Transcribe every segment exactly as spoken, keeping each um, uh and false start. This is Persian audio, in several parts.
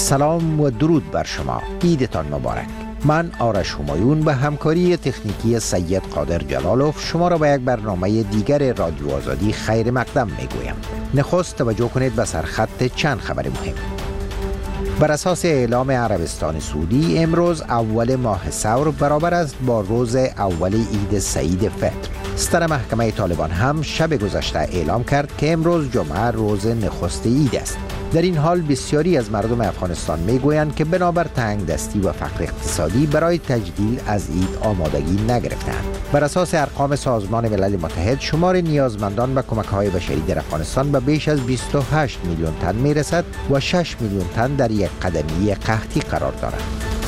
سلام و درود بر شما. عیدتان مبارک. من آرش همایون به همکاری تکنیکی سید قادر جلالوف شما را به یک برنامه دیگر رادیو آزادی خیر مقدم میگویم. نخست توجه کنید به سرخط چند خبر مهم. بر اساس اعلام عربستان سعودی امروز اول ماه ثور برابر است با روز اول عید سعید فطر. ستر محکمه طالبان هم شب گذشته اعلام کرد که امروز جمعه روز نخست عید است. در این حال بسیاری از مردم افغانستان میگویند که بنابر تنگ دستی و فقر اقتصادی برای تجلیل از عید آمادگی نگرفتند. بر اساس ارقام سازمان ملل متحد شمار نیازمندان به کمک‌های بشری در افغانستان به بیش از بیست و هشت میلیون تن میرسد و شش میلیون تن در یک قدمی قحطی قرار دارند.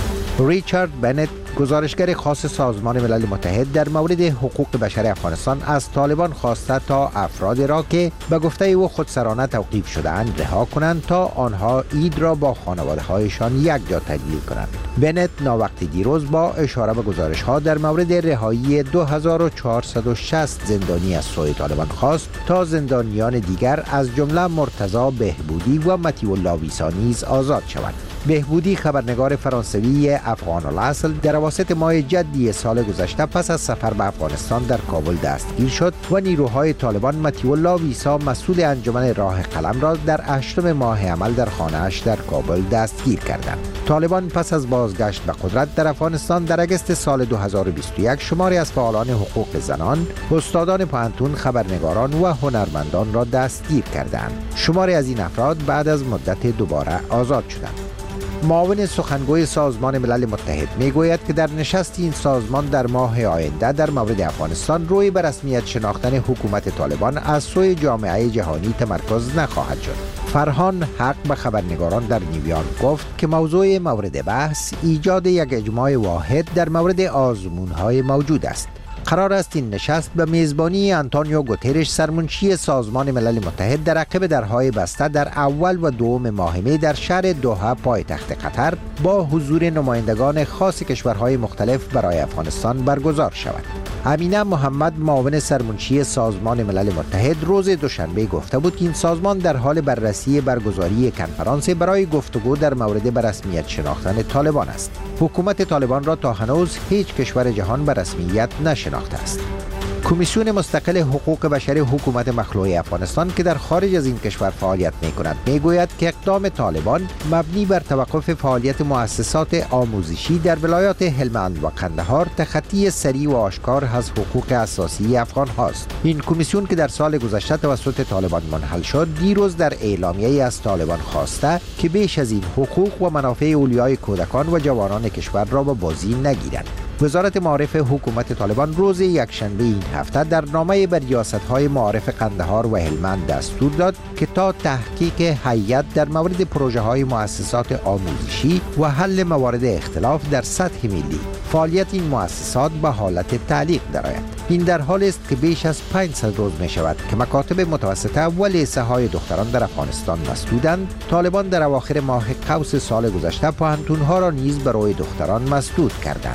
ریچارد بنت، گزارشگر خاص سازمان ملل متحد در مورد حقوق بشر افغانستان، از طالبان خواسته تا افراد را که به گفته او خودسرانه توقیف شده‌اند رها کنند تا آنها عید را با خانواده‌هایشان یک جا تجلیل کنند. بنت ناوقت دیروز با اشاره به گزارش‌ها در مورد رهایی دو هزار و چهارصد و شصت زندانی از سوی طالبان خواست تا زندانیان دیگر از جمله مرتضی بهبودی و مطیع الله ویسا نیز آزاد شوند. بهبودی، خبرنگار فرانسوی افغان الاصل، در اواسط ماه جدی سال گذشته پس از سفر به افغانستان در کابل دستگیر شد و نیروهای طالبان مطیع الله ویسا، مسئول انجمن راه قلم، را در هشتم ماه عمل در خانه‌اش در کابل دستگیر کردند. طالبان پس از بازگشت به قدرت در افغانستان در اگست سال دو هزار و بیست و یک شماری از فعالان حقوق زنان، استادان پوهنتون، خبرنگاران و هنرمندان را دستگیر کردند. شماری از این افراد بعد از مدت دوباره آزاد شدند. معاون سخنگوی سازمان ملل متحد میگوید که در نشست این سازمان در ماه آینده در مورد افغانستان روی به رسمیت شناختن حکومت طالبان از سوی جامعه جهانی تمرکز نخواهد شد. فرهان حق به خبرنگاران در نیویورک گفت که موضوع مورد بحث ایجاد یک اجماع واحد در مورد آزمون‌های موجود است. قرار است این نشست به میزبانی آنتونیو گوترش، سرمنشی سازمان ملل متحد، در عقب درهای بسته در اول و دوم ماه می در شهر دوحه پایتخت قطر با حضور نمایندگان خاص کشورهای مختلف برای افغانستان برگزار شود. امینه محمد، معاون سرمنشی سازمان ملل متحد، روز دوشنبه گفته بود که این سازمان در حال بررسی برگزاری کنفرانس برای گفتگو در مورد به رسمیت شناختن طالبان است. حکومت طالبان را تا هنوز هیچ کشور جهان به رسمیت نشناخته است. کمیسیون مستقل حقوق بشر حکومت مخلوع افغانستان که در خارج از این کشور فعالیت می‌کند میگوید که اقدام طالبان مبنی بر توقف فعالیت مؤسسات آموزشی در ولایات هلمند و قندهار تخطی سریع و آشکار از حقوق اساسی افغان هاست. این کمیسیون که در سال گذشته توسط طالبان منحل شد، دیروز در اعلامیه‌ای از طالبان خواسته که بیش از این حقوق و منافع اولیای کودکان و جوانان کشور را به بازی نگیرند. وزارت معارف حکومت طالبان روز یکشنبه این هفته در نامه به ریاست‌های معارف قندهار و هلمند دستور داد که تا تحقیق هیئت در مورد پروژه‌های مؤسسات آموزشی و حل موارد اختلاف در سطح ملی فعالیت این مؤسسات به حالت تعلیق درآید. این در حالی است که بیش از پانصد روز می شود که مکاتب متوسطه و لیسه‌های دختران در افغانستان مسدودند. طالبان در اواخر ماه قوس سال گذشته پوهنتون‌ها را نیز برای دختران مسدود کردند.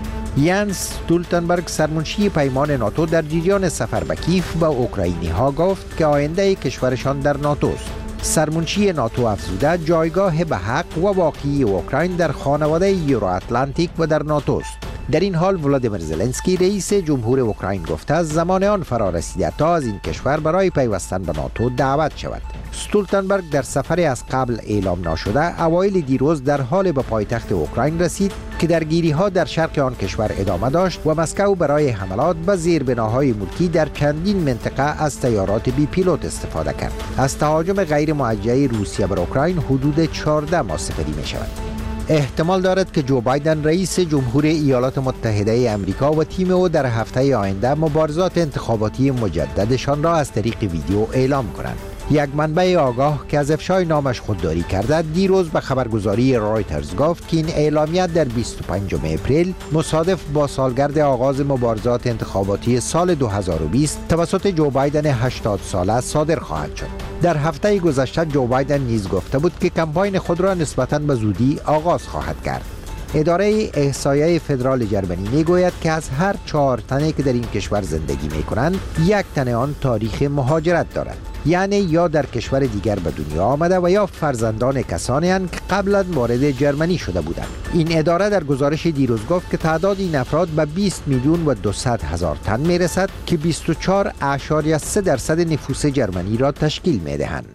یانس استولتنبرگ، سرمنشی پیمان ناتو، در جریان سفر به کیف به اوکراینی ها گفت که آینده کشورشان در ناتو است. سرمنشی ناتو افزوده جایگاه به حق و واقعی اوکراین در خانواده یورو اتلانتیک و در ناتو است. در این حال ولادیمیر زلنسکی، رئیس جمهور اوکراین، گفته زمان آن فرا رسیده تا از این کشور برای پیوستن به ناتو دعوت شود. استولتنبرگ در سفری از قبل اعلام نشده اوایل دیروز در حال به پایتخت اوکراین رسید که درگیری‌ها در شرق آن کشور ادامه داشت و مسکو برای حملات به زیربناهای ملکی در چندین منطقه از طیارات بی پیلوت استفاده کرد. از تهاجم غیر موجه روسیه بر اوکراین حدود چهارده ماه سپری می شود. احتمال دارد که جو بایدن، رئیس جمهور ایالات متحده آمریکا، و تیم او در هفته آینده مبارزات انتخاباتی مجددشان را از طریق ویدیو اعلام کنند. یک منبع آگاه که از افشای نامش خودداری کرده دیروز به خبرگزاری رایترز گفت که این اعلامیه در بیست و پنجم اپریل مصادف با سالگرد آغاز مبارزات انتخاباتی سال دو هزار و بیست توسط جو بایدن هشتاد ساله صادر خواهد شد. در هفته گذشته جو بایدن نیز گفته بود که کمپاین خود را نسبتاً به زودی آغاز خواهد کرد. اداره احصایه فدرال جرمنی میگوید که از هر چهار تنی که در این کشور زندگی میکنند یک تن آن تاریخ مهاجرت دارد، یعنی یا در کشور دیگر به دنیا آمده و یا فرزندان کسانی اند که قبلا وارد جرمنی شده بودند. این اداره در گزارش دیروز گفت که تعداد این افراد به بیست میلیون و دویست هزار تن میرسد که بیست و چهار اشاریه سه درصد نفوس جرمنی را تشکیل میدهند.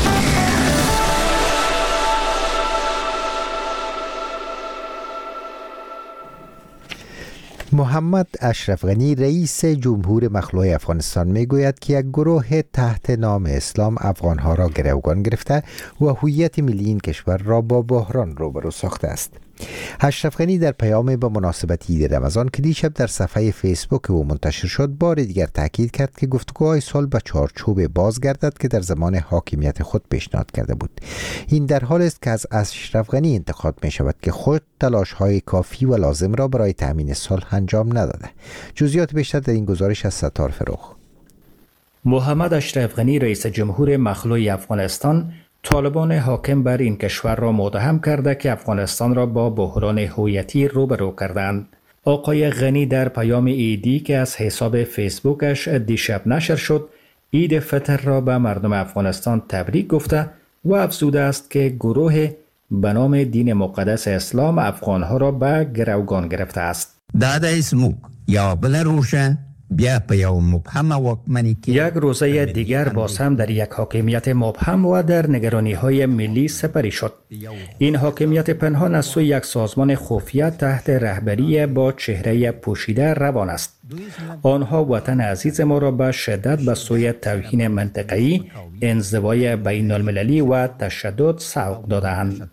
محمد اشرف غنی رئیس جمهور مخلوع افغانستان میگوید که یک گروه تحت نام اسلام افغانها را گروگان گرفته و هویت ملی این کشور را با بحران روبرو ساخته است. اشرف غنی در پیام به مناسبت عید رمضان که دیشب در صفحه فیسبوک او منتشر شد بار دیگر تاکید کرد که گفتگوهای صلح به چارچوب بازگردد که در زمان حاکمیت خود پیشنهاد کرده بود. این در حال است که از اشرف غنی انتقاد می شود که خود تلاش‌های کافی و لازم را برای تامین صلح انجام نداده. جزئیات بیشتر در این گزارش از ستار فروغ. محمد اشرف غنی رئیس جمهور مخلوع افغانستان طالبان حاکم بر این کشور را متهم کرده که افغانستان را با بحران هویتی روبرو کردند. آقای غنی در پیام عیدی که از حساب فیسبوکش دیشب نشر شد، عید فطر را به مردم افغانستان تبریک گفته و افزوده است که گروه به نام دین مقدس اسلام افغانها را به گروگان گرفته است. داده اسموک یا بله روشه بیا په یو مبهم واکمنی کې یک روزه دیگر باز هم در یک حاکمیت مبهم و در نگرانی های ملی سپری شد. این حاکمیت پنهان از سوی یک سازمان خفیه تحت رهبری با چهره پوشیده روان است. آنها وطن عزیز ما را به شدت به سوی توهین منطقه‌ای، انزوای بین المللی و تشدد سوق دادند.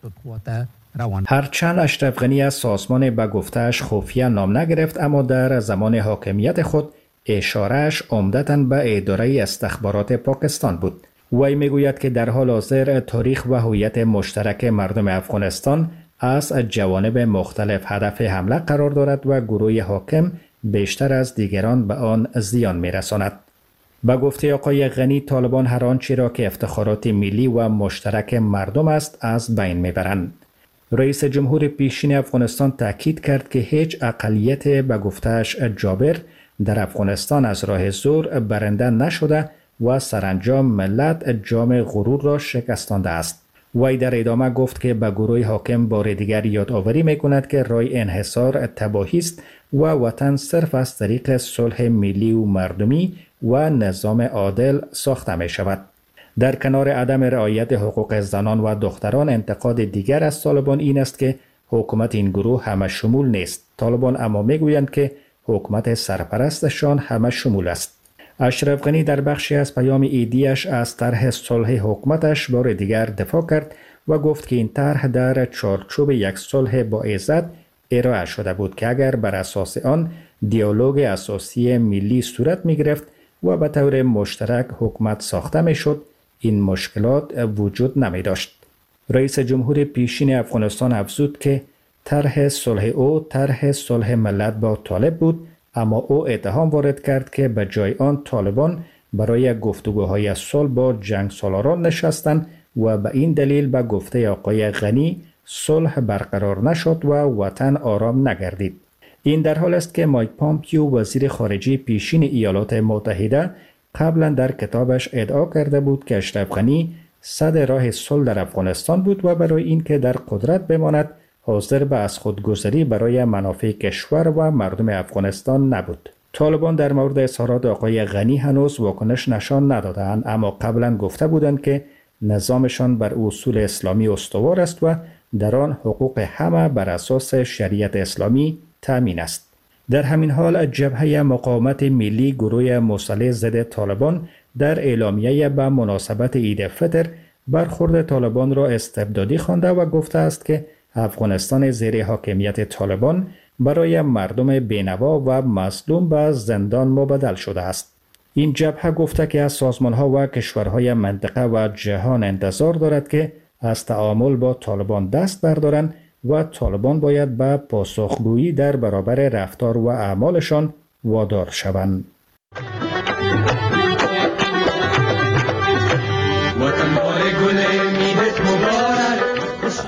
هرچند اشرف غنی از سازمان به گفته‌اش خفیه نام نگرفت، اما در زمان حاکمیت خود اشارهش عمدتاً به اداره استخبارات پاکستان بود. وی میگوید که در حال حاضر تاریخ و هویت مشترک مردم افغانستان از جوانب مختلف هدف حمله قرار دارد و گروه حاکم بیشتر از دیگران به آن زیان میرساند. به گفته آقای غنی، طالبان هر آنچه را که افتخارات ملی و مشترک مردم است از بین میبرند. رئیس جمهور پیشین افغانستان تاکید کرد که هیچ اقلیت به گفته‌اش جابر در افغانستان از راه زور برنده نشده و سرانجام ملت جام غرور را شکستانده است. وی در ادامه گفت که به گروه حاکم بار دیگر یادآوری می‌کند که راه انحصار تباهی است و وطن صرف از طریق صلح ملی و مردمی و نظام عادل ساخته می شود. در کنار عدم رعایت حقوق زنان و دختران، انتقاد دیگر از طالبان این است که حکومت این گروه همه شمول نیست. طالبان اما میگویند که حکومت سرپرستشان همه شمول است. اشرف غنی در بخشی از پیام عیدیش از طرح صلح حکومتش بار دیگر دفاع کرد و گفت که این طرح در چارچوب یک صلح با عزت ارائه شده بود که اگر بر اساس آن دیالوگ اساسی ملی صورت می گرفت و به طور مشترک حکومت ساخته می شد، این مشکلات وجود نمی داشت. رئیس جمهور پیشین افغانستان افزود که طرح صلح او طرح صلح ملت با طالب بود، اما او اتهام وارد کرد که به جای آن طالبان برای گفتگوهای صلح با جنگ سالاران نشستند و به این دلیل به گفته آقای غنی صلح برقرار نشد و وطن آرام نگردید. این در حال است که مایک پامپیو وزیر خارجه پیشین ایالات متحده قبلا در کتابش ادعا کرده بود که اشرف غنی صد راه صلح در افغانستان بود و برای اینکه در قدرت بماند حاضر به از خودگذری برای منافع کشور و مردم افغانستان نبود. طالبان در مورد اظهارات آقای غنی هنوز واکنش نشان ندادند، اما قبلا گفته بودند که نظامشان بر اصول اسلامی استوار است و در آن حقوق همه بر اساس شریعت اسلامی تامین است. در همین حال جبهه مقاومت ملی، گروه مسلح ضد طالبان، در اعلامیه به مناسبت عید فطر برخورد طالبان را استبدادی خوانده و گفته است که افغانستان زیر حاکمیت طالبان برای مردم بینوا و مظلوم به زندان مبدل شده است. این جبهه گفته که از سازمان‌ها و کشورهای منطقه و جهان انتظار دارد که از تعامل با طالبان دست بردارند و طالبان باید به پاسخگویی در برابر رفتار و اعمالشان وادار شوند.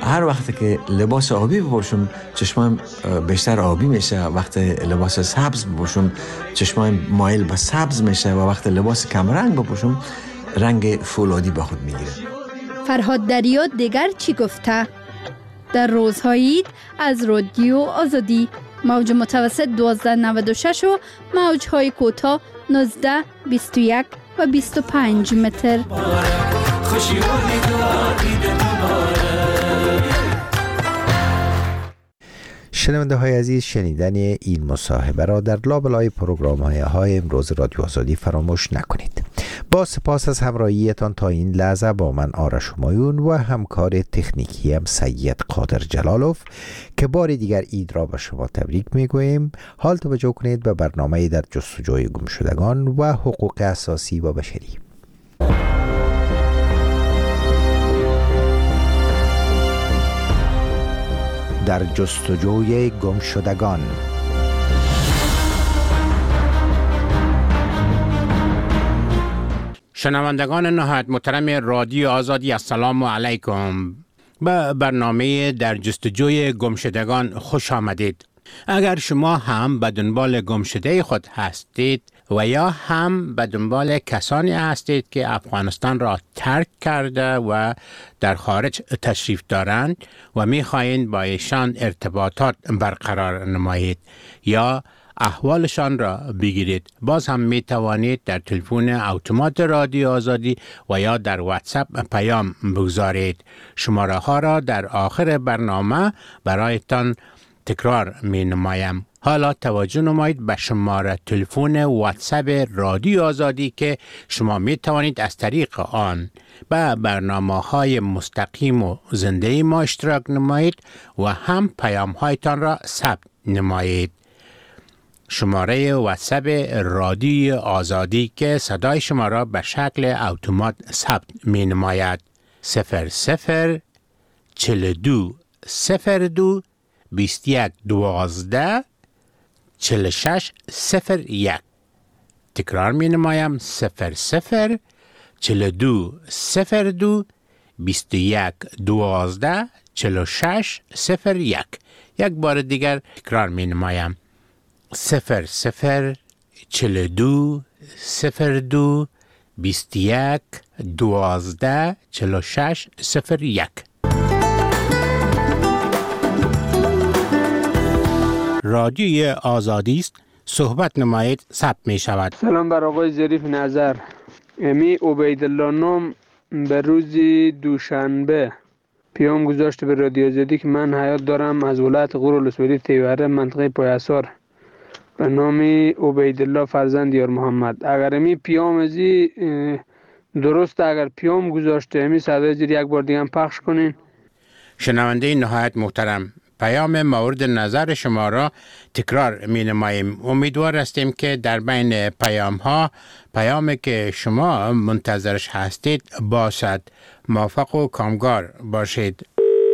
هر وقت که لباس آبی بپوشم چشمایم بیشتر آبی میشه، وقت لباس سبز بپوشم چشمایم مایل به سبز میشه و وقت لباس کمرنگ بپوشم رنگ فولادی به خود میگیره. فرهاد دریا دیگر چی گفته؟ در روزهای عید از رادیو آزادی موج متوسط دوازده نود و شش و موجهای کوتاه نوزده، بیست و یک و بیست و پنج متر. شنونده های عزیز، شنیدن این مصاحبه را در لابلای پروگرام های امروز رادیو آزادی فراموش نکنید. با سپاس از همراهیتان تا این لحظه با من آرش همایون و همکار تکنیکی هم سید قادر جلالوف که بار دیگر عید را به شما تبریک میگوییم. حال توجه کنید به برنامه در جستجوی گمشدگان و حقوق اساسی و بشری. در جستجوی گمشدگان. شنوندگان نهایت محترم رادیو آزادی، السلام علیکم. به برنامه در جستجوی گمشدگان خوش آمدید. اگر شما هم به دنبال گمشده خود هستید و یا هم به دنبال کسانی هستید که افغانستان را ترک کرده و در خارج تشریف دارند و می‌خواهید با ایشان ارتباطات برقرار نمایید یا احوالشان را بگیرید، باز هم می توانید در تلفن اتومات رادیو آزادی و یا در واتساپ پیام بگذارید. شماره ها را در آخر برنامه برایتان تکرار می نمایم. حالا توجه نمایید به شماره تلفن واتساپ رادیو آزادی که شما می توانید از طریق آن به برنامه های مستقیم و زنده ما اشتراک نمایید و هم پیام هایتان را ثبت نمایید. شماره واتساپ رادیو آزادی که صدای شما را به شکل اتومات ثبت می نماید صفر صفر چهل و دو صفر دو بیست و یک دوازده چهل و شش صفر یک. تکرار می نمایم صفر صفر چهل و دو صفر دو بیست و یک دوازده چهل و شش صفر یک. یک بار دیگر تکرار می نمایم صفر صفر چهل و دو صفر دو بیست و یک دوازده چهل و شش صفر یک. رادیوی آزادی است، صحبت نمایید، ثبت می شود. سلام بر آقای ظریف نظر. امی عبیدالله نام به روز دوشنبه پیام گذاشته به رادیو آزادی که من حیات دارم از ولایت غور ولسوالی تیوره منطقه پایسار به نام عبیدالله فرزند یار محمد. اگر امی پیام ازی درست، اگر پیام گذاشته امی صدای زیر یک بار دیگه هم پخش کنین. شنونده نهایت محترم، پیام مورد نظر شما را تکرار می نماییم. امیدوار هستیم که در بین پیام ها پیامی که شما منتظرش هستید باشد. موفق و کامگار باشید.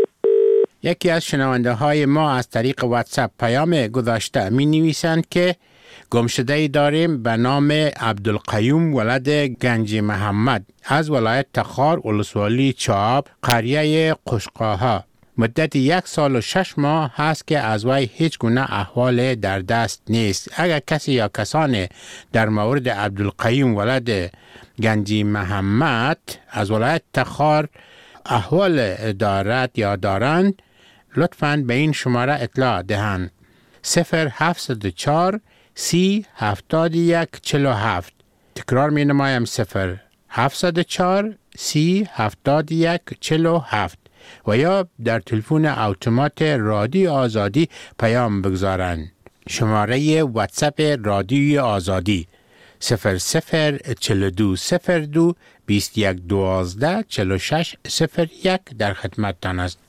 یکی از شنونده های ما از طریق واتساپ پیام گذاشته می نویسند که گمشده داریم به نام عبدالقیوم ولد گنجی محمد از ولایت تخار ولسوالی چاب قریه قشقاها. مدت یک سال و شش ماه هست که از وی هیچ گونه احوال در دست نیست. اگر کسی یا کسان در مورد عبدالقیوم ولد گنجی محمد از ولایت تخار احوال دارد یا دارند، لطفاً به این شماره اطلاع دهند. صفر هفت چهار سی هفتاد یک چهل و هفت. تکرار می نمایم صفر هفت چهار سی هفتاد یک چهل و هفت و یا در تلفن اتومات رادیو آزادی پیام بگذارند. شماره واتساپ رادیو آزادی صفر صفر چهل و دو صفر دو بیست و یک دوازده چهل و شش صفر یک در خدمتتان است.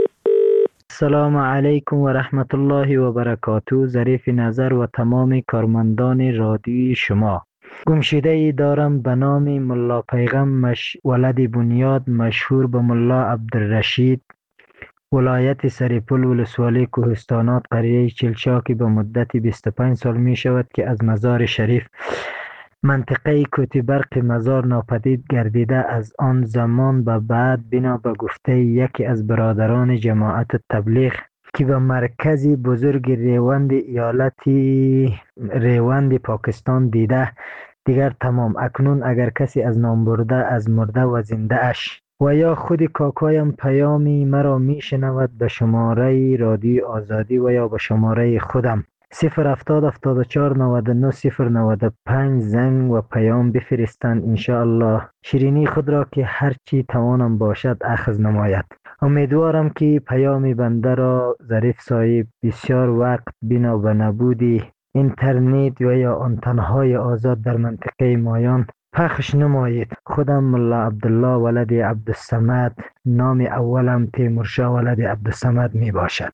السلام علیکم و رحمت الله و برکاته. ظریف نظر و تمام کارمندان رادیوی شما. گمشده ای دارم به نام ملا پیغم مش... ولد بنیاد مشهور به ملا عبدالرشید، ولایت سریپل ولسوالی کوهستانات قریه چلچاکی به مدت بیست و پنج سال می شود که از مزار شریف منطقه کوتی برق مزار ناپدید گردیده. از آن زمان به بعد بنا به گفته یکی از برادران جماعت تبلیغ که به مرکزی بزرگ ریوند ایالتی ریوند پاکستان دیده، دیگر تمام. اکنون اگر کسی از نام برده از مرده و زنده اش و یا خود کاکایم پیامی مرا می شنود به شماره رادیو آزادی و یا به شماره خودم صفر هفتاد هفتاد و چهار نود و نه صفر نود و پنج زنگ و پیام بفرستند. انشاءالله شیرینی خود را که هرچی توانم باشد اخذ نماید. امیدوارم که پیام بنده را ظریف صاحب بسیار وقت بنا به نبودی اینترنت و یا آنتنهای آزاد در منطقه مایان پخش نمایید. خودم ملا عبدالله ولد عبدالصمد، نام اولم تیمورشاه ولد عبدالصمد می باشد.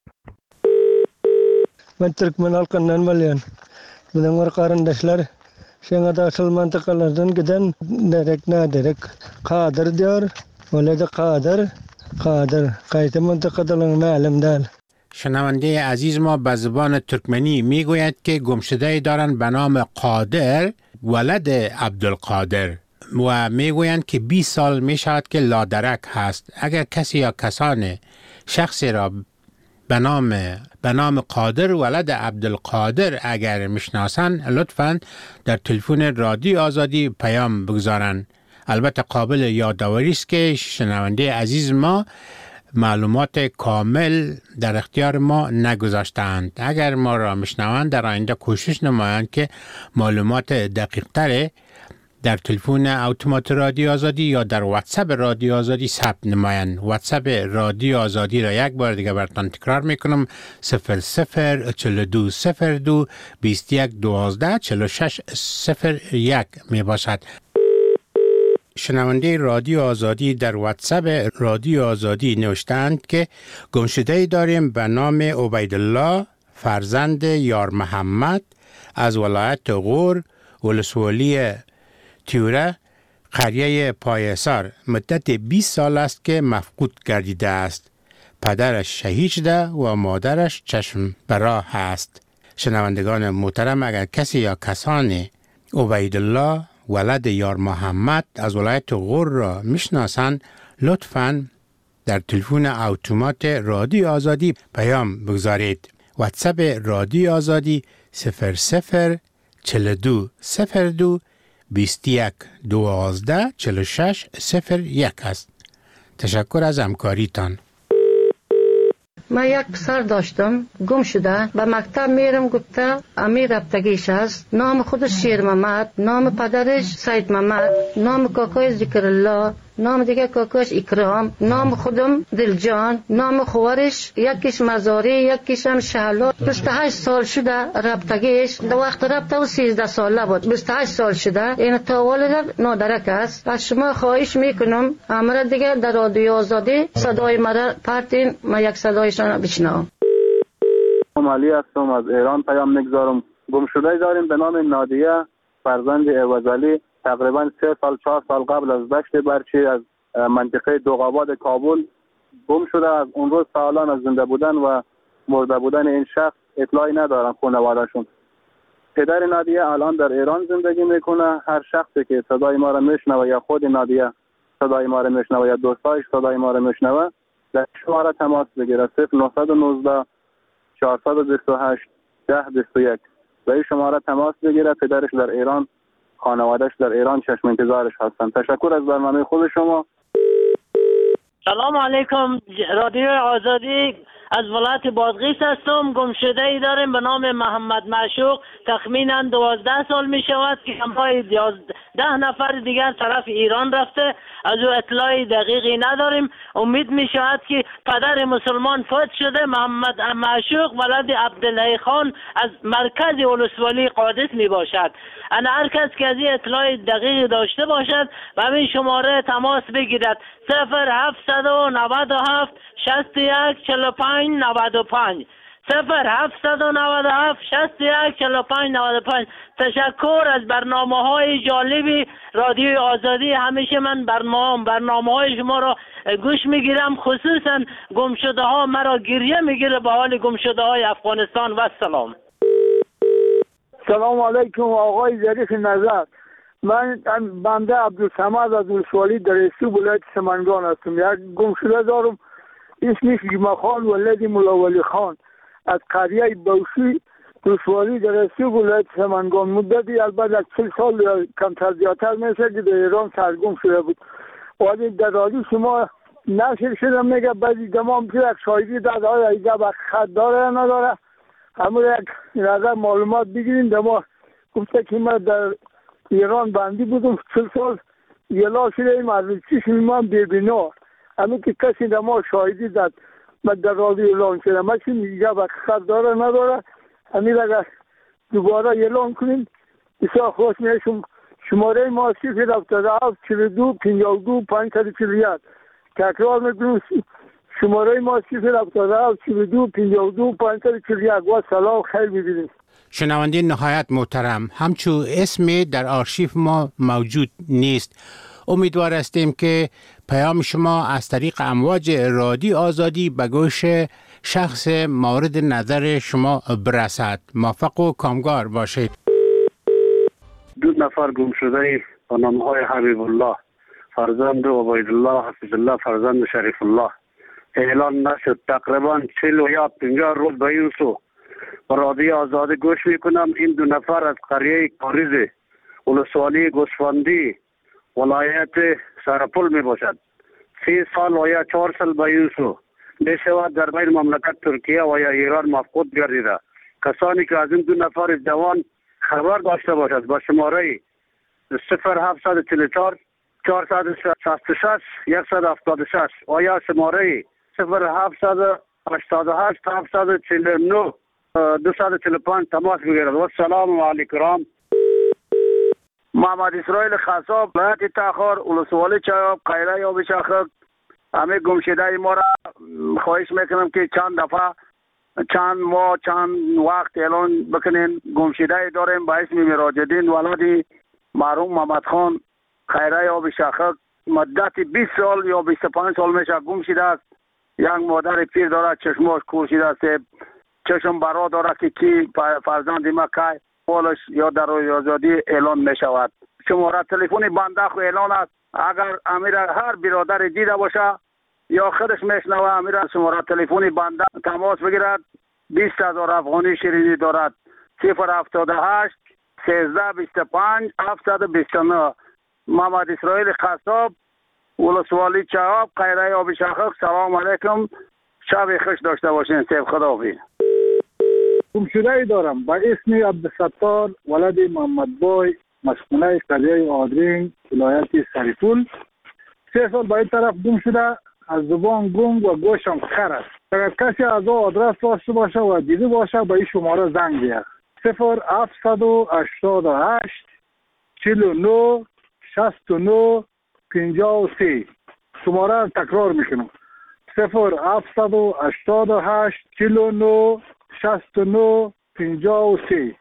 Ben Türkmen halkından malıyım. Bunlar kardeşler şengada asıl mantıkalardan giden derek ne derek kadir diyor. Öyle de kadir kadir kayıt mantıkalarına alimdar. شنونده عزیز ما به زبان ترکمنی میگوید که گمشده دارن به نام قادر ولد عبدالقادر و میگویند که بیست سال می شود که لادرک هست. اگر کسی یا کسان شخصی را به نام به نام قادر ولد عبدالقادر اگر میشناسن لطفاً در تلفن رادیو آزادی پیام بگذارن. البته قابل یادآوری است که شنونده عزیز ما معلومات کامل در اختیار ما نگذاشتند. اگر ما را میشنوند در آینده کوشش نمایند که معلومات دقیق تر در تلفن اتومات رادیو آزادی یا در واتساپ رادیو آزادی ثبت نمایند. واتساپ رادیو آزادی را یک بار دیگه براتون تکرار میکنم: صفر صفر چهل و دو صفر دو بیست و یک دوازده چهل و شش صفر یک می باشد. شنونده رادیو آزادی در واتساپ رادیو آزادی نوشتند که گمشده‌ای داریم به نام عبیدالله فرزند یار محمد از ولایت غور ولسوالی تیوره قریه پایسار. مدت بیست سال است که مفقود گردیده است. پدرش شهید شده و مادرش چشم براه است. شنوندگان محترم، اگر کسی یا کسانی عبیدالله ولد یار محمد از ولایت غور را میشناسند لطفاً در تلفن اتومات رادیو آزادی پیام بگذارید. واتساپ رادیو آزادی صفر صفر چهل و دو صفر دو بیست و یک دوازده چهل و شش صفر یک است. تشکر از همکاریتان. من یک پسر داشتم گم شده، به مکتب میرم گفته امیر رفتگیش است. نام خودش شیر محمد، نام پدرش سید محمد، نام کاکای ذکر الله، نام دیگه کاکاش اکرام، نام خودم دلجان، نام خوارش یکیش مزاری یکیش هم شهلا. بیست و هشت سال شده رفتگیش. در وقت رفته و سیزده ساله بود. بیست و هشت سال شده. این تاولد نادرک است. از شما خواهش میکنم امر دیگه در رادیو آزادی صدای مرا پرتین، ما یک صدایشان بشنوم. علی هستم، از ایران پیام میگذارم. گمشده داریم به نام نادیه فرزند عوضعلی. تقریبا سه سال چهار سال قبل از دشت برچی از منطقه دوغاباد کابل گم شده. از اون روز سالان از زنده بودن و مرده بودن این شخص اطلاعی ندارن خانواده‌شون. پدر نادیه الان در ایران زندگی میکنه. هر شخصی که صدای ما را میشنوه یا خود نادیه صدای ما را میشنوه یا دوستایش صدای ما را میشنوه در شماره تماس بگیره: صفر نه یک نه چهار دو هشت ده بیست و یک. و این شماره تماس بگیره. پدرش در ایران، خانوادهش در ایران چشم انتظارش هستن. تشکر از برنامه خوب شما. سلام علیکم. رادیو آزادی از ولایت بادغیس هستم. گمشده ای داریم به نام محمد معشوق. تخمینا دوازده سال می شود که همراه ده نفر دیگر طرف ایران رفته. از او اطلاعی دقیقی نداریم. امید می شود که پدر مسلمان فوت شده. محمد معشوق ولد عبدالله خان از مرکز ولسوالی قادس می باشد. انا هر کس که از این اطلاع دقیق داشته باشد و همین شماره تماس بگیرد: صفر هفتصد و نود و هفت شصت و یک چهل و پنج نود و پنج صفر هفتصد و نود و هفت شصت و یک چهل و پنج نود و پنج. تشکر از برنامه های جالبی رادیو آزادی. همیشه من برنامه برنامه های شما را گوش میگیرم، خصوصا گمشده ها مرا گریه میگیره به حال گمشده های افغانستان. و سلام. سلام علیکم آقای ظریف نظر. من بنده عبدالصمد از ولسوالی درستی ولایت سمنگان هستم. یک گم شده دارم اسمش جمعه خان ولد مولا ولی خان از قریه بوشی ولسوالی درستی ولایت سمنگان. مدتی البته از چل سال یا کمتر زیادتر میشه که در ایران سرگم شده بود. ولی در رادیو شما نشر شده میگه بعضی دمام که یک شاهدی داده های ایجا خط داره یا نداره، همون یک نظر معلومات بگیریم. دما گفته که من در ایران بندی بودم چل سال یلا شده ایم از چشم من ببینا، همین که کسی دما شاهدی داد من در رادیو اعلان شده. من چی میگه خط داره نداره، همین اگر دوباره اعلان کنیم بسیار خوش میشم. شماره ما صفر هفتاد و هفت چهل و دو پنجاه و دو پانصد و چهل و یک. تکرار میکنم شماره ما صفر هفتاد و هفت چهل و دو پنجاه و دو پانصد و چهل و یک. و سلام خیر ببینید. شنونده نهایت محترم، همچون اسمی در آرشیف ما موجود نیست. امیدوار هستیم که پیام شما از طریق امواج رادیو آزادی به گوش شخص مورد نظر شما برسد. موفق و کامگار باشید. دو نفر گم شده با نامهای حبیب الله فرزند عبید الله حفظ الله فرزند شریف الله اعلان نشد. تقریبا چهل و یا پنجاه روز به این سو با رادیو آزادی گوش میکنم. این دو نفر از قریه کاریز ولسوالی گوسفندی ولایت سرپل می باشد. سی سال و یا چهار سال به این سو می شود در بین مملکت ترکیه و یا ایران مفقود گردیده. کسانی که از این دو نفر جوان خبر داشته باشد با شماره صفر هفتصد چهل و چهار چهارصد و شصت و شش صد و هفتاد و شش و یا شماره صفر هفتصد هشتاد و هشت هفتصد چهل و نه دویست و چهل و پنج تماس بگیرد. و سلام علیکم. محمد اسرائیل خصاب ولایت تخار ولسوالی چایاب قیره یا بشاخک. همه گمشده ما را خواهش میکنم که چند دفعه چند ماه چند وقت اعلان بکنین. گمشده داریم با اسم مراجدین ولادی مرحوم محمد خان خیره یا بشاخک. مدت بیست سال یا بیست و پنج سال میشه گم شده است. یک مادر پیر داره چشماش کور شده است، چشم برا داره که کی فرزند ما که پولش یا در روی آزادی اعلان می شود. شماره تلفنی بنده خو اعلان است. اگر امیر هر برادر دیده باشه یا خودش میشنوه امیر شماره تلفنی بنده تماس بگیرد. بیست هزار افغانی شیرینی دارد. صفر هفتاد و هشت سیزده بیست و پنج هفتصد و بیست و نه. محمد اسرائیل خصاب ولسوالی چهاب قیره آبی شاخک. سلام علیکم، شب خوش داشته باشین. سیف خداحافظ. گمشده ای دارم با اسم عبدالستار ولد محمد بای مسکونه قریه آدرین ولایت سرپل. سه سال با این طرف گم شده. از زبان گنگ و گوشم خر است. اگر کسی از او آدرس داشته باشه و دیده باشه با این شماره زنگ بیاد. صفر هفتصد و هشتاد و هشت چهل و نه شصت و نه پنجاه و سه. شماره تکرار میکنم. صفر هفتصد و هشتاد و هشت چهل و نه شصت و نه پنجاه و سه.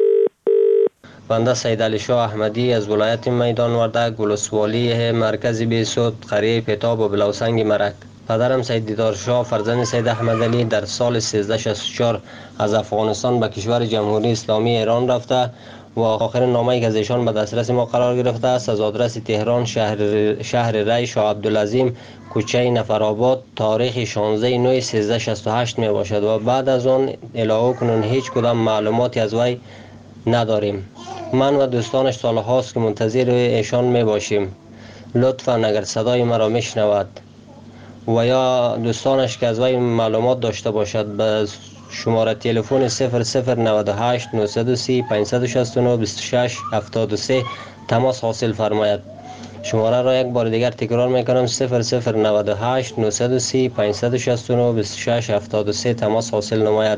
بنده سید علی شاه احمدی از ولایت میدان وردک ولسوالی مرکز بیسود قریه پیتاب و بلوسنگ مرک. پدرم سید دیدار شاه فرزند سید احمد علی در سال سیزده شصت و چهار از افغانستان به کشور جمهوری اسلامی ایران رفته و آخرین نامه‌ای که از ایشان به دسترس ما قرار گرفته است از آدرس تهران شهر شهر ری شاه عبدالعظیم کوچه نفرآباد تاریخ شانزده نوامبر سیزده شصت و هشت می باشد و بعد از آن الهه کنون هیچ کدام معلوماتی از وی نداریم. من و دوستانش سال هاست که منتظر ایشان می باشیم. لطفاً اگر صدای مرا میشنود و یا دوستانش که از وی معلومات داشته باشد به شماره تلفن صفر صفر نود و هشت نهصد و سی پانصد و شصت و نه بیست و شش هفتاد و سه تماس حاصل فرماید. شماره را یک بار دیگر تکرار میکنم. صفر صفر نود و هشت نهصد و سی پانصد و شصت و نه بیست و شش هفتاد و سه تماس حاصل نماید.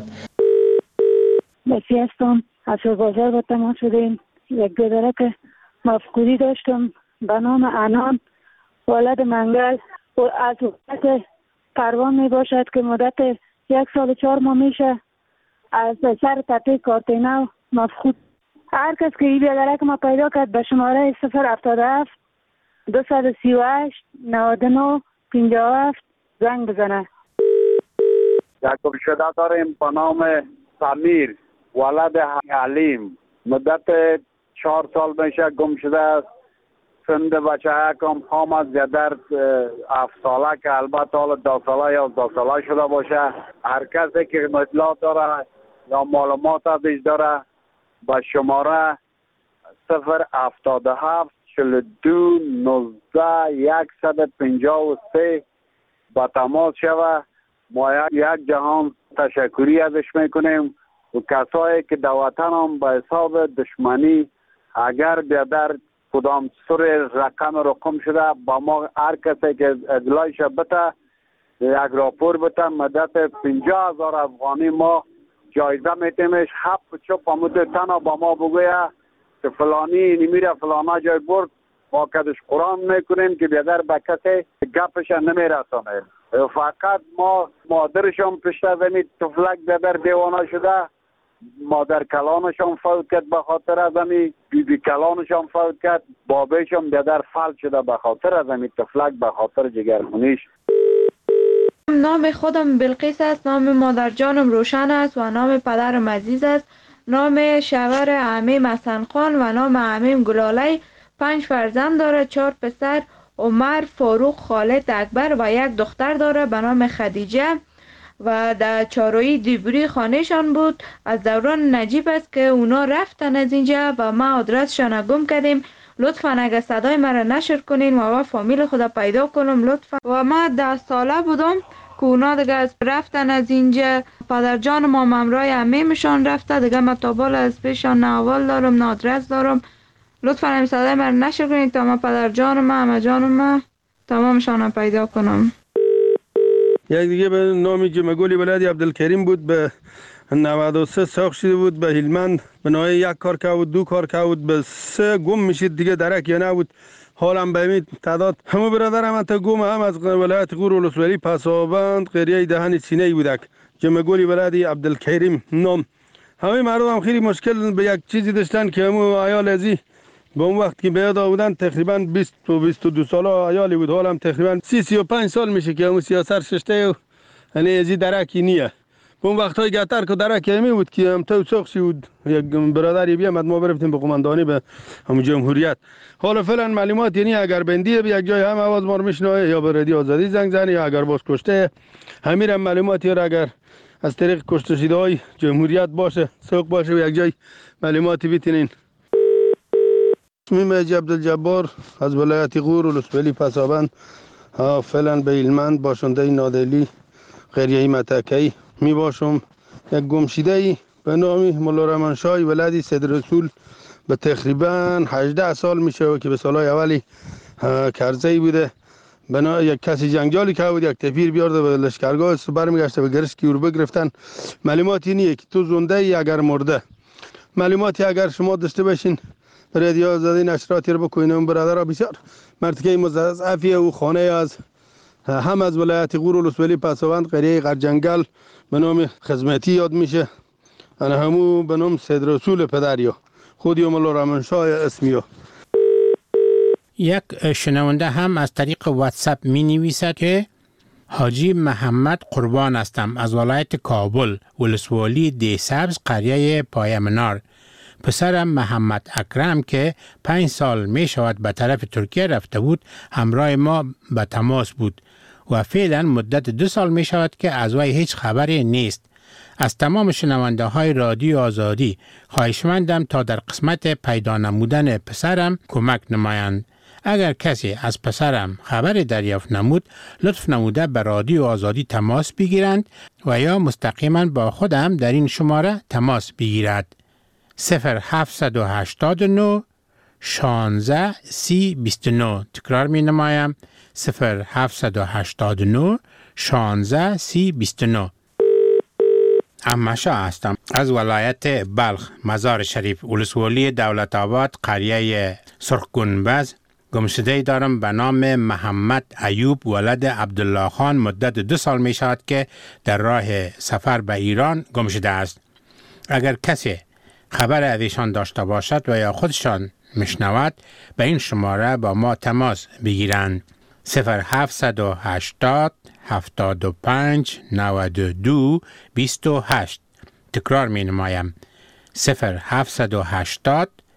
بسی هستم. از بازار با تماس شدیم. یک گذرک مفقودی داشتم به نام انان ولد منگل و از وقت پروان می باشد که مدت یک سال و چهار ماه میشه از سر تپه کارتینو مفقود. هر کس که این بیادرک ما پیدا کرد به شماره صفر هفتاد و هفت دویست و سی و هشت نود و نه پنجاه و هفت زنگ بزنه. یک گمشده داریم به نام سمیر ولد حلیم. مدت چهار سال میشه گم شده است. سند بچه کم حامد زدر هفت ساله که البته حالا دو ساله یا دو ساله شده باشه. هر کسی که اطلاع داره یا معلومات ازش داره با شماره صفر هفتاد و هفت چهل و دو نوزده صد و پنجاه و سه با تماس شوه. ما یک جهان تشکری ازش میکنیم و کسایی که در وطن هم به حساب دشمنی اگر بیادر کدام سر رقم رقم شده با ما هر کسی که اطلاعش بده یک راپور بده مدت پنجاه هزار افغانی ما جایزه میتیمش. هفت چپ آمده تنها با ما بگویه که فلانی نمیره فلانا جای برد ما کدش قرآن میکنیم که بیادر به کسی گپش نمیرسانه. فقط ما مادرشان پشت زمین تفلک بیادر دیوانه شده. مادر کلانشان فوت کرد به خاطر از امی، بی بی کلانشان فوت کرد، بابیشان بیادر فلج شده به خاطر از امی تفلک به خاطر جگرخونیش. نام خودم بلقیس است، نام مادر جانم روشن است و نام پدرم عزیز است. نام شوهر عمیم حسن خان و نام عمیم گلالی. پنج فرزند داره، چهار پسر عمر، فاروق، خالد، اکبر و یک دختر داره به نام خدیجه و در چاروی دیبری خانهشان بود. از دوران نجیب است که اونا رفتن از اینجا و ما آدرسشان گم کردیم. لطفا اگر صدای مرا نشر کنین و ما فامیل خدا پیدا کنم لطفا. و ما ده ساله بودم که اونا دیگه از رفتن از اینجا. پدر جان ما ممرای عمیمشان رفته دیگه. ما تابال از پیشان نه اول دارم نه آدرس دارم. لطفا این صدای مرا نشر کنین تا ما پدر جان ما همه جان ما تمامشان پیدا کنم. یک دیگه به نامی جمگولی ولادی عبدالکریم بود، به نود و سه ساخت شده بود، به هلمند به نوعی یک کار که بود دو کار که بود به سه گم میشید دیگه درک یا نبود. حالم به امید تعداد همه برادرم انتا گم هم از ولایت غور ولسوالی پسابند قریه دهن سینه بودک. جمگولی ولادی عبدالکریم نام. همه مردم هم خیلی مشکل به یک چیزی داشتن که همو عیال ازی به اون وقت که بیاد آودن تقریبا بیست و بیست و دو ساله عیالی بود. حالم تقریبا سی سی و پنج سال میشه که همون سیاست ششته و یعنی ازی درکی نیه. به اون وقت های گتر که درکی همی بود که هم تو ساخشی بود یک برادری بیامد ما برفتیم به قماندانی به همون جمهوریت. حالا فعلا معلومات یعنی اگر بندیه به یک جای هم آواز ما رو میشنوه یا به رادیو آزادی زنگ زنی یا اگر باز کشته همین معلوماتی را اگر از طریق کشته شده های جمهوریت باشه سوق باشه و یک جای معلوماتی بیتینین. اسمیم عبدالجبار از ولایت غور ولسوالی پسابند فعلا به هلمند باشنده نادلی قریه متکی می باشم. یک گمشیده ای به نام مولا رحمانشاه ولادی سید رسول به تقریبا هجده سال میشه و که به سالهای اولی کرزی بوده. بنا یک کسی جنگجالی که بود یک تفیر بیارده به لشکرگاه برمیگشته به گرسکی رو بگرفتن. معلوماتی اینه که تو زنده ای اگر مرده. معلوماتی اگر شما داشته باشین رادیو آزادی نشراتی رو بکنین. اون برادرها بسیار مرتکه مضاعفیه و خانه از هم از ولایت غور ولسوالی پسابند قریه غرجنگل به نام خدمتی یاد میشه. انا همو به نام سید رسول پدریا خودی مولا رحمانشاه اسمیو. یک شنونده هم از طریق واتساپ می نویسد که حاجی محمد قربان هستم از ولایت کابل ولسوالی دی سبز قریه پایمنار. پسرم محمد اکرم که پنج سال می شود به طرف ترکیه رفته بود همراه ما به تماس بود و فعلا مدت دو سال می شود که از وی هیچ خبری نیست. از تمام شنونده های رادیو آزادی خواهشمندم تا در قسمت پیدا نمودن پسرم کمک نمایند. اگر کسی از پسرم خبر دریافت نمود لطف نموده به رادیو آزادی تماس بگیرند و یا مستقیما با خودم در این شماره تماس بگیرد. صفر هفت هشت نه شانزده سی بیست و نه. تکرار می نمایم صفر هفت هشت نه شانزده سی بیست و نه. امشا هستم از ولایت بلخ مزار شریف ولسوالی دولت آباد قریه سرخ گنبز. گمشده دارم به نام محمد ایوب ولد عبدالله خان. مدت دو سال می شود که در راه سفر به ایران گمشده است. اگر کسی خبر از ایشان داشته باشد و یا خودشان میشنود به این شماره با ما تماس بگیرند. صفر هفت هشتاد هفتاد و پنج نود و دو بیست و هشت. تکرار می نمایم صفر هفت هشتاد